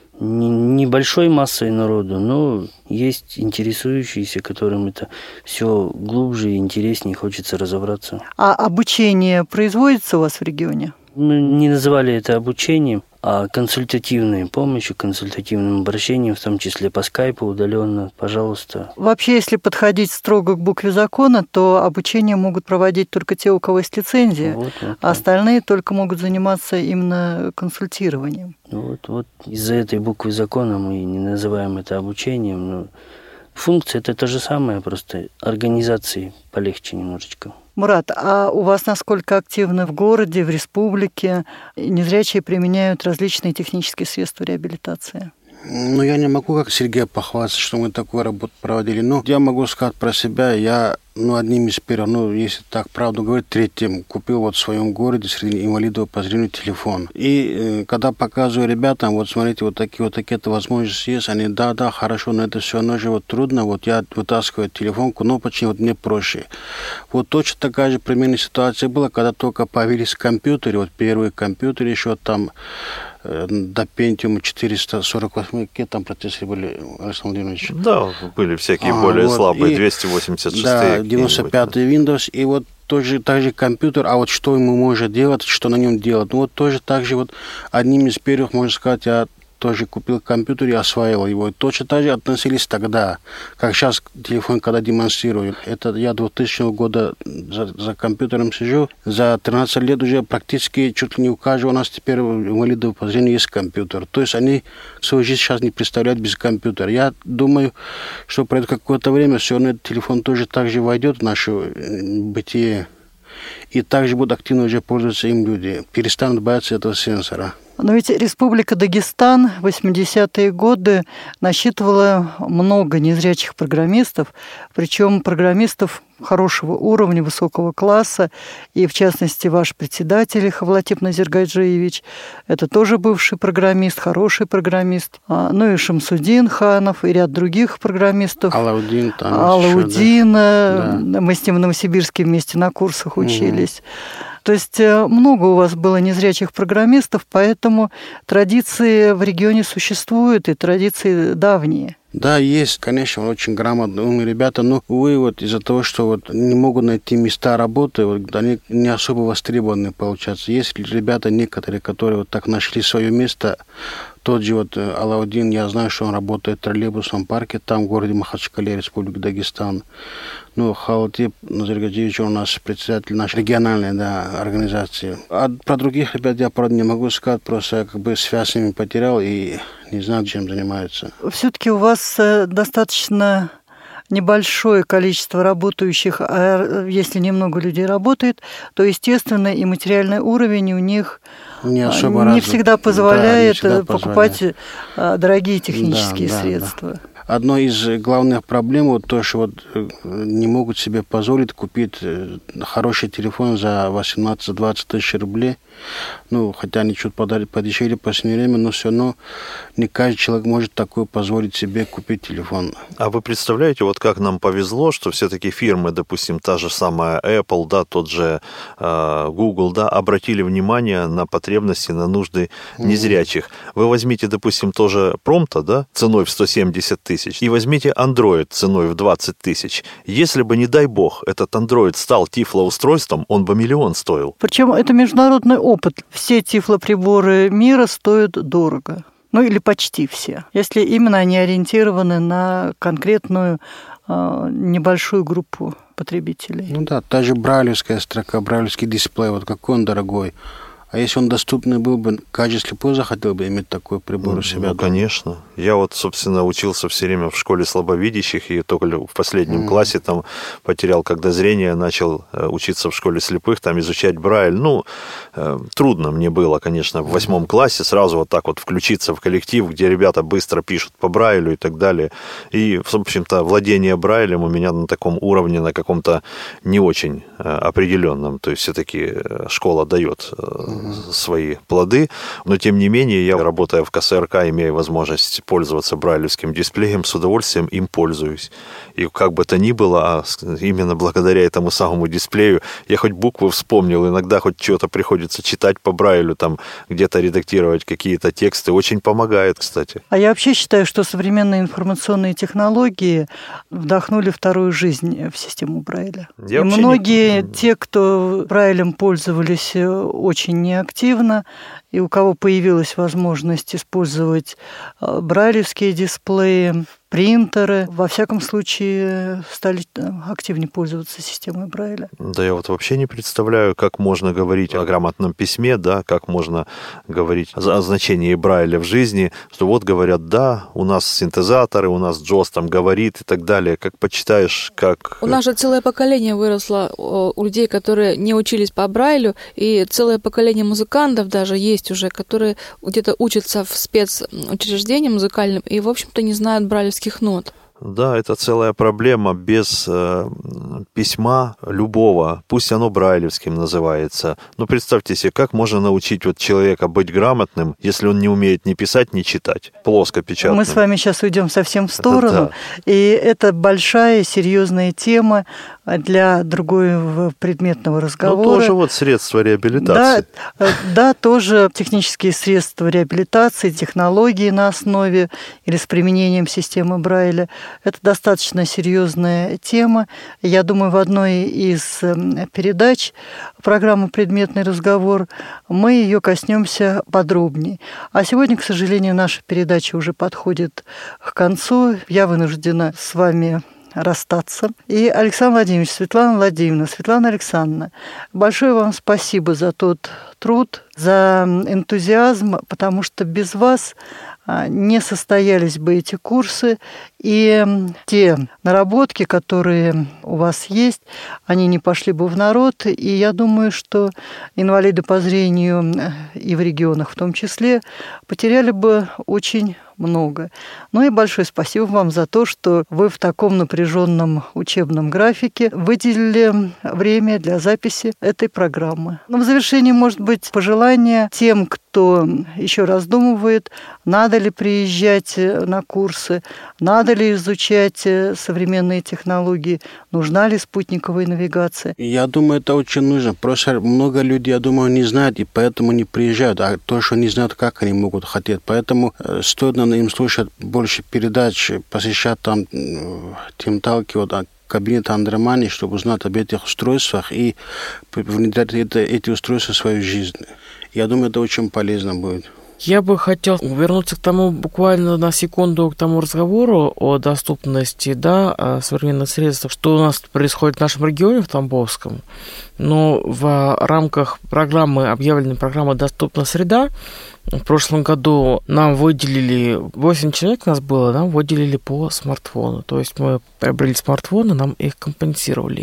Небольшой массой народу, но есть интересующиеся, которым это все глубже и интереснее, хочется разобраться. А обучение производится у вас в регионе? Мы не называли это обучением, а консультативной помощью, консультативным обращением, в том числе по скайпу, удаленно, пожалуйста. Вообще, если подходить строго к букве закона, то обучение могут проводить только те, у кого есть лицензия, вот, вот, а остальные только могут заниматься именно консультированием. Вот, вот из-за этой буквы закона мы не называем это обучением, но функция это то же самое, просто организации полегче немножечко. Мурат, а у вас насколько активно в городе, в республике незрячие применяют различные технические средства реабилитации? Ну, я не могу, как Сергей, похвастаться, что мы такую работу проводили. Но я могу сказать про себя. Я, ну, одним из первых, ну, если так правду говорить, третьим купил вот в своем городе среди инвалидов по зрению телефон. И э, когда показываю ребятам, вот смотрите, вот такие вот такие-то возможности есть, они, да, да, хорошо, но это все равно же вот трудно. Вот я вытаскиваю телефон, кнопочный, вот мне проще. Вот точно такая же примерная ситуация была, когда только появились компьютеры, вот первые компьютеры еще там, до Pentium четыреста сорок восемь, какие там процессоры были, Александр Владимирович? Да, были всякие а, более вот, слабые, и, двести восемьдесят шесть. Да, девяносто пятый Windows, и вот тоже так же компьютер, а вот что ему может делать, что на нем делать. Ну вот тоже так же вот одним из первых, можно сказать, я тоже купил компьютер и осваивал его. И точно так же относились тогда, как сейчас телефон, когда демонстрирую. Это я двухтысячного года за, за компьютером сижу. За тринадцать лет уже практически чуть ли не у каждого у нас теперь у инвалидов по зрению есть компьютер. То есть они свою жизнь сейчас не представляют без компьютера. Я думаю, что пройдет какое-то время, все равно этот телефон тоже так же войдет в наше бытие. И также будут активно уже пользоваться им люди. Перестанут бояться этого сенсора. Но ведь Республика Дагестан в восьмидесятые годы насчитывала много незрячих программистов, причем программистов хорошего уровня, высокого класса, и в частности ваш председатель Хавлатип Назиргайджиевич, это тоже бывший программист, хороший программист, ну и Шамсудин Ханов, и ряд других программистов. Алаудин там Алаудин, да. Мы с ним в Новосибирске вместе на курсах учились. Угу. То есть много у вас было незрячих программистов, поэтому традиции в регионе существуют, и традиции давние. Да, есть, конечно, очень грамотные, умные ребята, но, увы, вот из-за того, что вот не могут найти места работы, вот, они не особо востребованы, получается. Есть ребята некоторые, которые вот так нашли свое место. Тот же вот Алаудин, я знаю, что он работает в троллейбусном парке, там, в городе Махачкале, Республика Дагестан. Ну, Хавлатип Назиргайджиевич, он у нас председатель нашей региональной, да, организации. А про других ребят я, правда, не могу сказать, просто я как бы связь с ними потерял и не знаю, чем занимаются. Все-таки у вас достаточно небольшое количество работающих, а если немного людей работает, то, естественно, и материальный уровень у них не, особо не развит. всегда позволяет да, не всегда покупать позволяет. дорогие технические да, средства. Да, да. Одной из главных проблем вот то, что вот не могут себе позволить купить хороший телефон за восемнадцать-двадцать тысяч рублей. Ну, хотя они чуть подешевели в последнее время, но все равно не каждый человек может такое позволить себе купить телефон. А вы представляете, вот как нам повезло, что все-таки фирмы, допустим, та же самая Apple, да, тот же э, Google, да, обратили внимание на потребности, на нужды незрячих. Mm-hmm. Вы возьмите, допустим, тоже Промто, да, ценой в сто семьдесят тысяч, и возьмите Android ценой в двадцать тысяч. Если бы, не дай бог, этот Android стал тифлоустройством, он бы миллион стоил. Причем это международный опыт. Все тифлоприборы мира стоят дорого. Ну или почти все. Если именно они ориентированы на конкретную э, небольшую группу потребителей. Ну да, та же брайлевская строка, брайлевский дисплей, вот какой он дорогой. А если он доступный был бы, каждый слепой захотел бы иметь такой прибор ну, у себя? Ну, конечно. Я вот, собственно, учился все время в школе слабовидящих, и только в последнем mm. классе там потерял, когда зрение, начал учиться в школе слепых, там изучать Брайль. Ну, э, трудно мне было, конечно, в восьмом классе сразу вот так вот включиться в коллектив, где ребята быстро пишут по Брайлю и так далее. И, в общем-то, владение Брайлем у меня на таком уровне, на каком-то не очень э, определенном. То есть все-таки школа дает э, свои плоды, но тем не менее я, работая в ка эс эр ка, имея возможность пользоваться брайлевским дисплеем, с удовольствием им пользуюсь. И как бы то ни было, именно благодаря этому самому дисплею я хоть буквы вспомнил, иногда хоть что-то приходится читать по Брайлю, там где-то редактировать какие-то тексты, очень помогает, кстати. А я вообще считаю, что современные информационные технологии вдохнули вторую жизнь в систему Брайля. Я И многие не... те, кто Брайлем пользовались очень неактивно, и у кого появилась возможность использовать брайлевские дисплеи, принтеры, во всяком случае, стали активнее пользоваться системой Брайля. Да я вот вообще не представляю, как можно говорить о грамотном письме, да, как можно говорить о значении Брайля в жизни, что вот говорят, да, у нас синтезаторы, у нас джоз там говорит и так далее. Как почитаешь, как... У нас же целое поколение выросло у людей, которые не учились по Брайлю, и целое поколение музыкантов даже есть уже, которые где-то учатся в спецучреждении музыкальном и, в общем-то, не знают брайлевских нот. Да, это целая проблема. Без э, письма любого, пусть оно брайлевским называется. Но представьте себе, как можно научить вот человека быть грамотным, если он не умеет ни писать, ни читать, плоскопечатным. Мы с вами сейчас уйдем совсем в сторону, да. И это большая, серьезная тема для другого предметного разговора. Ну, тоже вот средства реабилитации. Да, да, тоже технические средства реабилитации, технологии на основе или с применением системы Брайля. Это достаточно серьезная тема. Я думаю, в одной из передач программы «Предметный разговор» мы ее коснемся подробнее. А сегодня, к сожалению, наша передача уже подходит к концу. Я вынуждена с вами расстаться. И Александр Владимирович, Светлана Владимировна, Светлана Александровна, большое вам спасибо за тот труд, за энтузиазм, потому что без вас не состоялись бы эти курсы, и те наработки, которые у вас есть, они не пошли бы в народ, и я думаю, что инвалиды по зрению и в регионах в том числе потеряли бы очень много. Ну и большое спасибо вам за то, что вы в таком напряженном учебном графике выделили время для записи этой программы. Но в завершении, может быть, пожелания тем, кто еще раздумывает, надо ли приезжать на курсы, надо ли изучать современные технологии, нужна ли спутниковая навигация. Я думаю, это очень нужно. Просто много людей, я думаю, не знают, и поэтому не приезжают. А то, что не знают, как они могут хотеть. Поэтому стоит им слушать больше передач, посещать там Тимталки, вот, кабинет Андромани, чтобы узнать об этих устройствах и внедрять это, эти устройства в свою жизнь. Я думаю, это очень полезно будет. Я бы хотел вернуться к тому, буквально на секунду, к тому разговору о доступности, да, современных средств, что у нас происходит в нашем регионе, в Тамбовском. Но в рамках программы, объявленной программы «Доступная среда», в прошлом году нам выделили, восемь человек нас было, нам выделили по смартфону. То есть мы приобрели смартфоны, нам их компенсировали.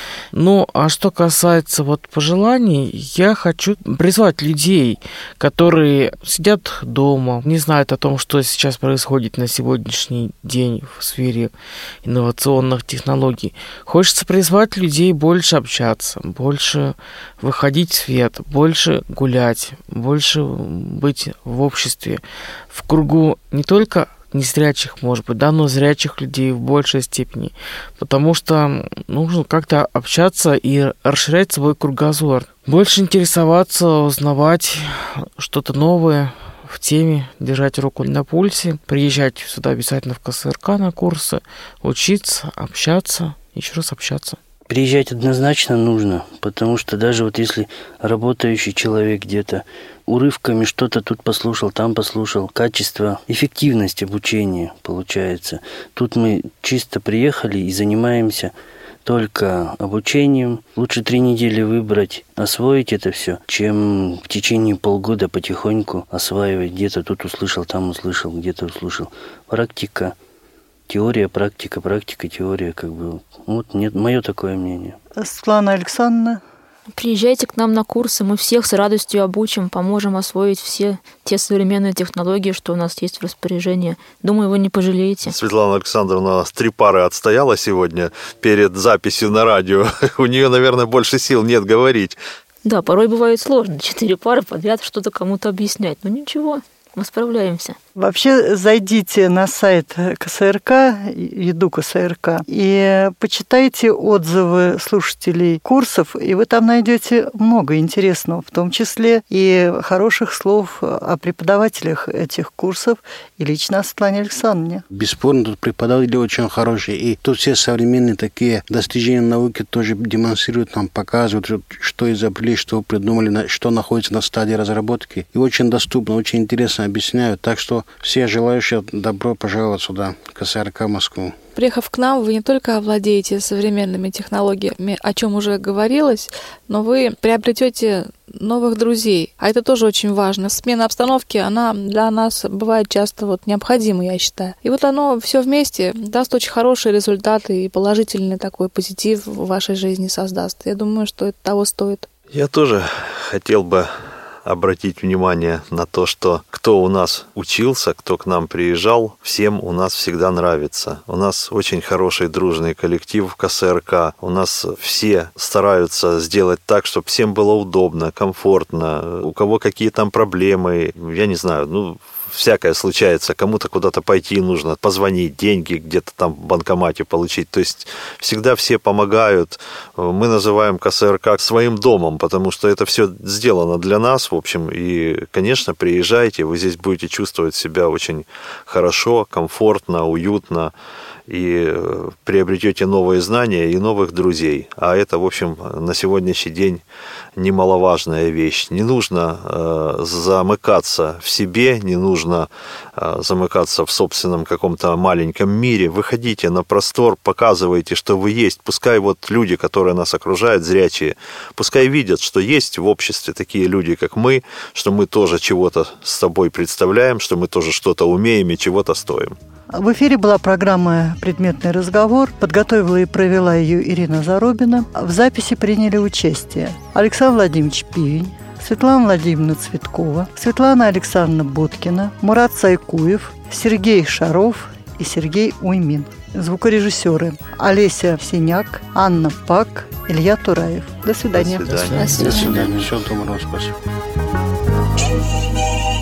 Ну, а что касается вот пожеланий, я хочу призвать людей, которые сидят дома, не знают о том, что сейчас происходит на сегодняшний день в сфере инновационных технологий. Хочется призвать людей больше общаться, больше выходить в свет, больше гулять, больше быть в обществе, в кругу не только незрячих, может быть, да, но зрячих людей в большей степени, потому что нужно как-то общаться и расширять свой кругозор, больше интересоваться, узнавать что-то новое в теме, держать руку на пульсе, приезжать сюда обязательно в ка эс эр ка на курсы, учиться, общаться, еще раз общаться. Приезжать однозначно нужно, потому что даже вот если работающий человек где-то урывками что-то тут послушал, там послушал, качество, эффективность обучения получается. Тут мы чисто приехали и занимаемся только обучением. Лучше три недели выбрать, освоить это все, чем в течение полгода потихоньку осваивать. Где-то тут услышал, там услышал, где-то услышал. Практика. Теория, практика, практика, теория, как бы. Вот нет, мое такое мнение. Светлана Александровна. Приезжайте к нам на курсы, мы всех с радостью обучим, поможем освоить все те современные технологии, что у нас есть в распоряжении. Думаю, вы не пожалеете. Светлана Александровна три пары отстояла сегодня перед записью на радио. У нее, наверное, больше сил нет говорить. Да, порой бывает сложно. Четыре пары подряд что-то кому-то объяснять. Но ничего, мы справляемся. Вообще, зайдите на сайт ка эс эр ка, еду ка эс эр ка, и почитайте отзывы слушателей курсов, и вы там найдете много интересного, в том числе и хороших слов о преподавателях этих курсов и лично о Светлане Александровне. Бесспорно, тут преподаватели очень хорошие, и тут все современные такие достижения науки тоже демонстрируют нам, показывают, что изобрели, что придумали, что находится на стадии разработки, и очень доступно, очень интересно объясняют, так что все желающие добро пожаловать сюда, ка эс эр ка Москву. Приехав к нам, вы не только овладеете современными технологиями, о чем уже говорилось, но вы приобретете новых друзей. А это тоже очень важно. Смена обстановки, она для нас бывает часто вот необходима, я считаю. И вот оно все вместе даст очень хорошие результаты и положительный такой позитив в вашей жизни создаст. Я думаю, что это того стоит. Я тоже хотел бы обратить внимание на то, что кто у нас учился, кто к нам приезжал, всем у нас всегда нравится. У нас очень хороший дружный коллектив в ка эс эр ка. У нас все стараются сделать так, чтобы всем было удобно, комфортно. У кого какие там проблемы, я не знаю, ну, всякое случается, кому-то куда-то пойти нужно, позвонить, деньги где-то там в банкомате получить. То есть всегда все помогают. Мы называем ка эс эр ка своим домом, потому что это все сделано для нас, в общем. И, конечно, приезжайте, вы здесь будете чувствовать себя очень хорошо, комфортно, уютно. и приобретете новые знания и новых друзей. А это, в общем, на сегодняшний день немаловажная вещь. Не нужно э, замыкаться в себе, не нужно э, замыкаться в собственном каком-то маленьком мире. Выходите на простор, показывайте, что вы есть. Пускай вот люди, которые нас окружают, зрячие, пускай видят, что есть в обществе такие люди, как мы, что мы тоже чего-то с собой представляем, что мы тоже что-то умеем и чего-то стоим. В эфире была программа «Предметный разговор». Подготовила и провела ее Ирина Зарубина. В записи приняли участие Александр Владимирович Пивень, Светлана Владимировна Цветкова, Светлана Александровна Боткина, Мурат Сайкуев, Сергей Шаров и Сергей Уймин. Звукорежиссеры Олеся Синяк, Анна Пак, Илья Тураев. До свидания. До свидания. До свидания. Всего доброго, спасибо.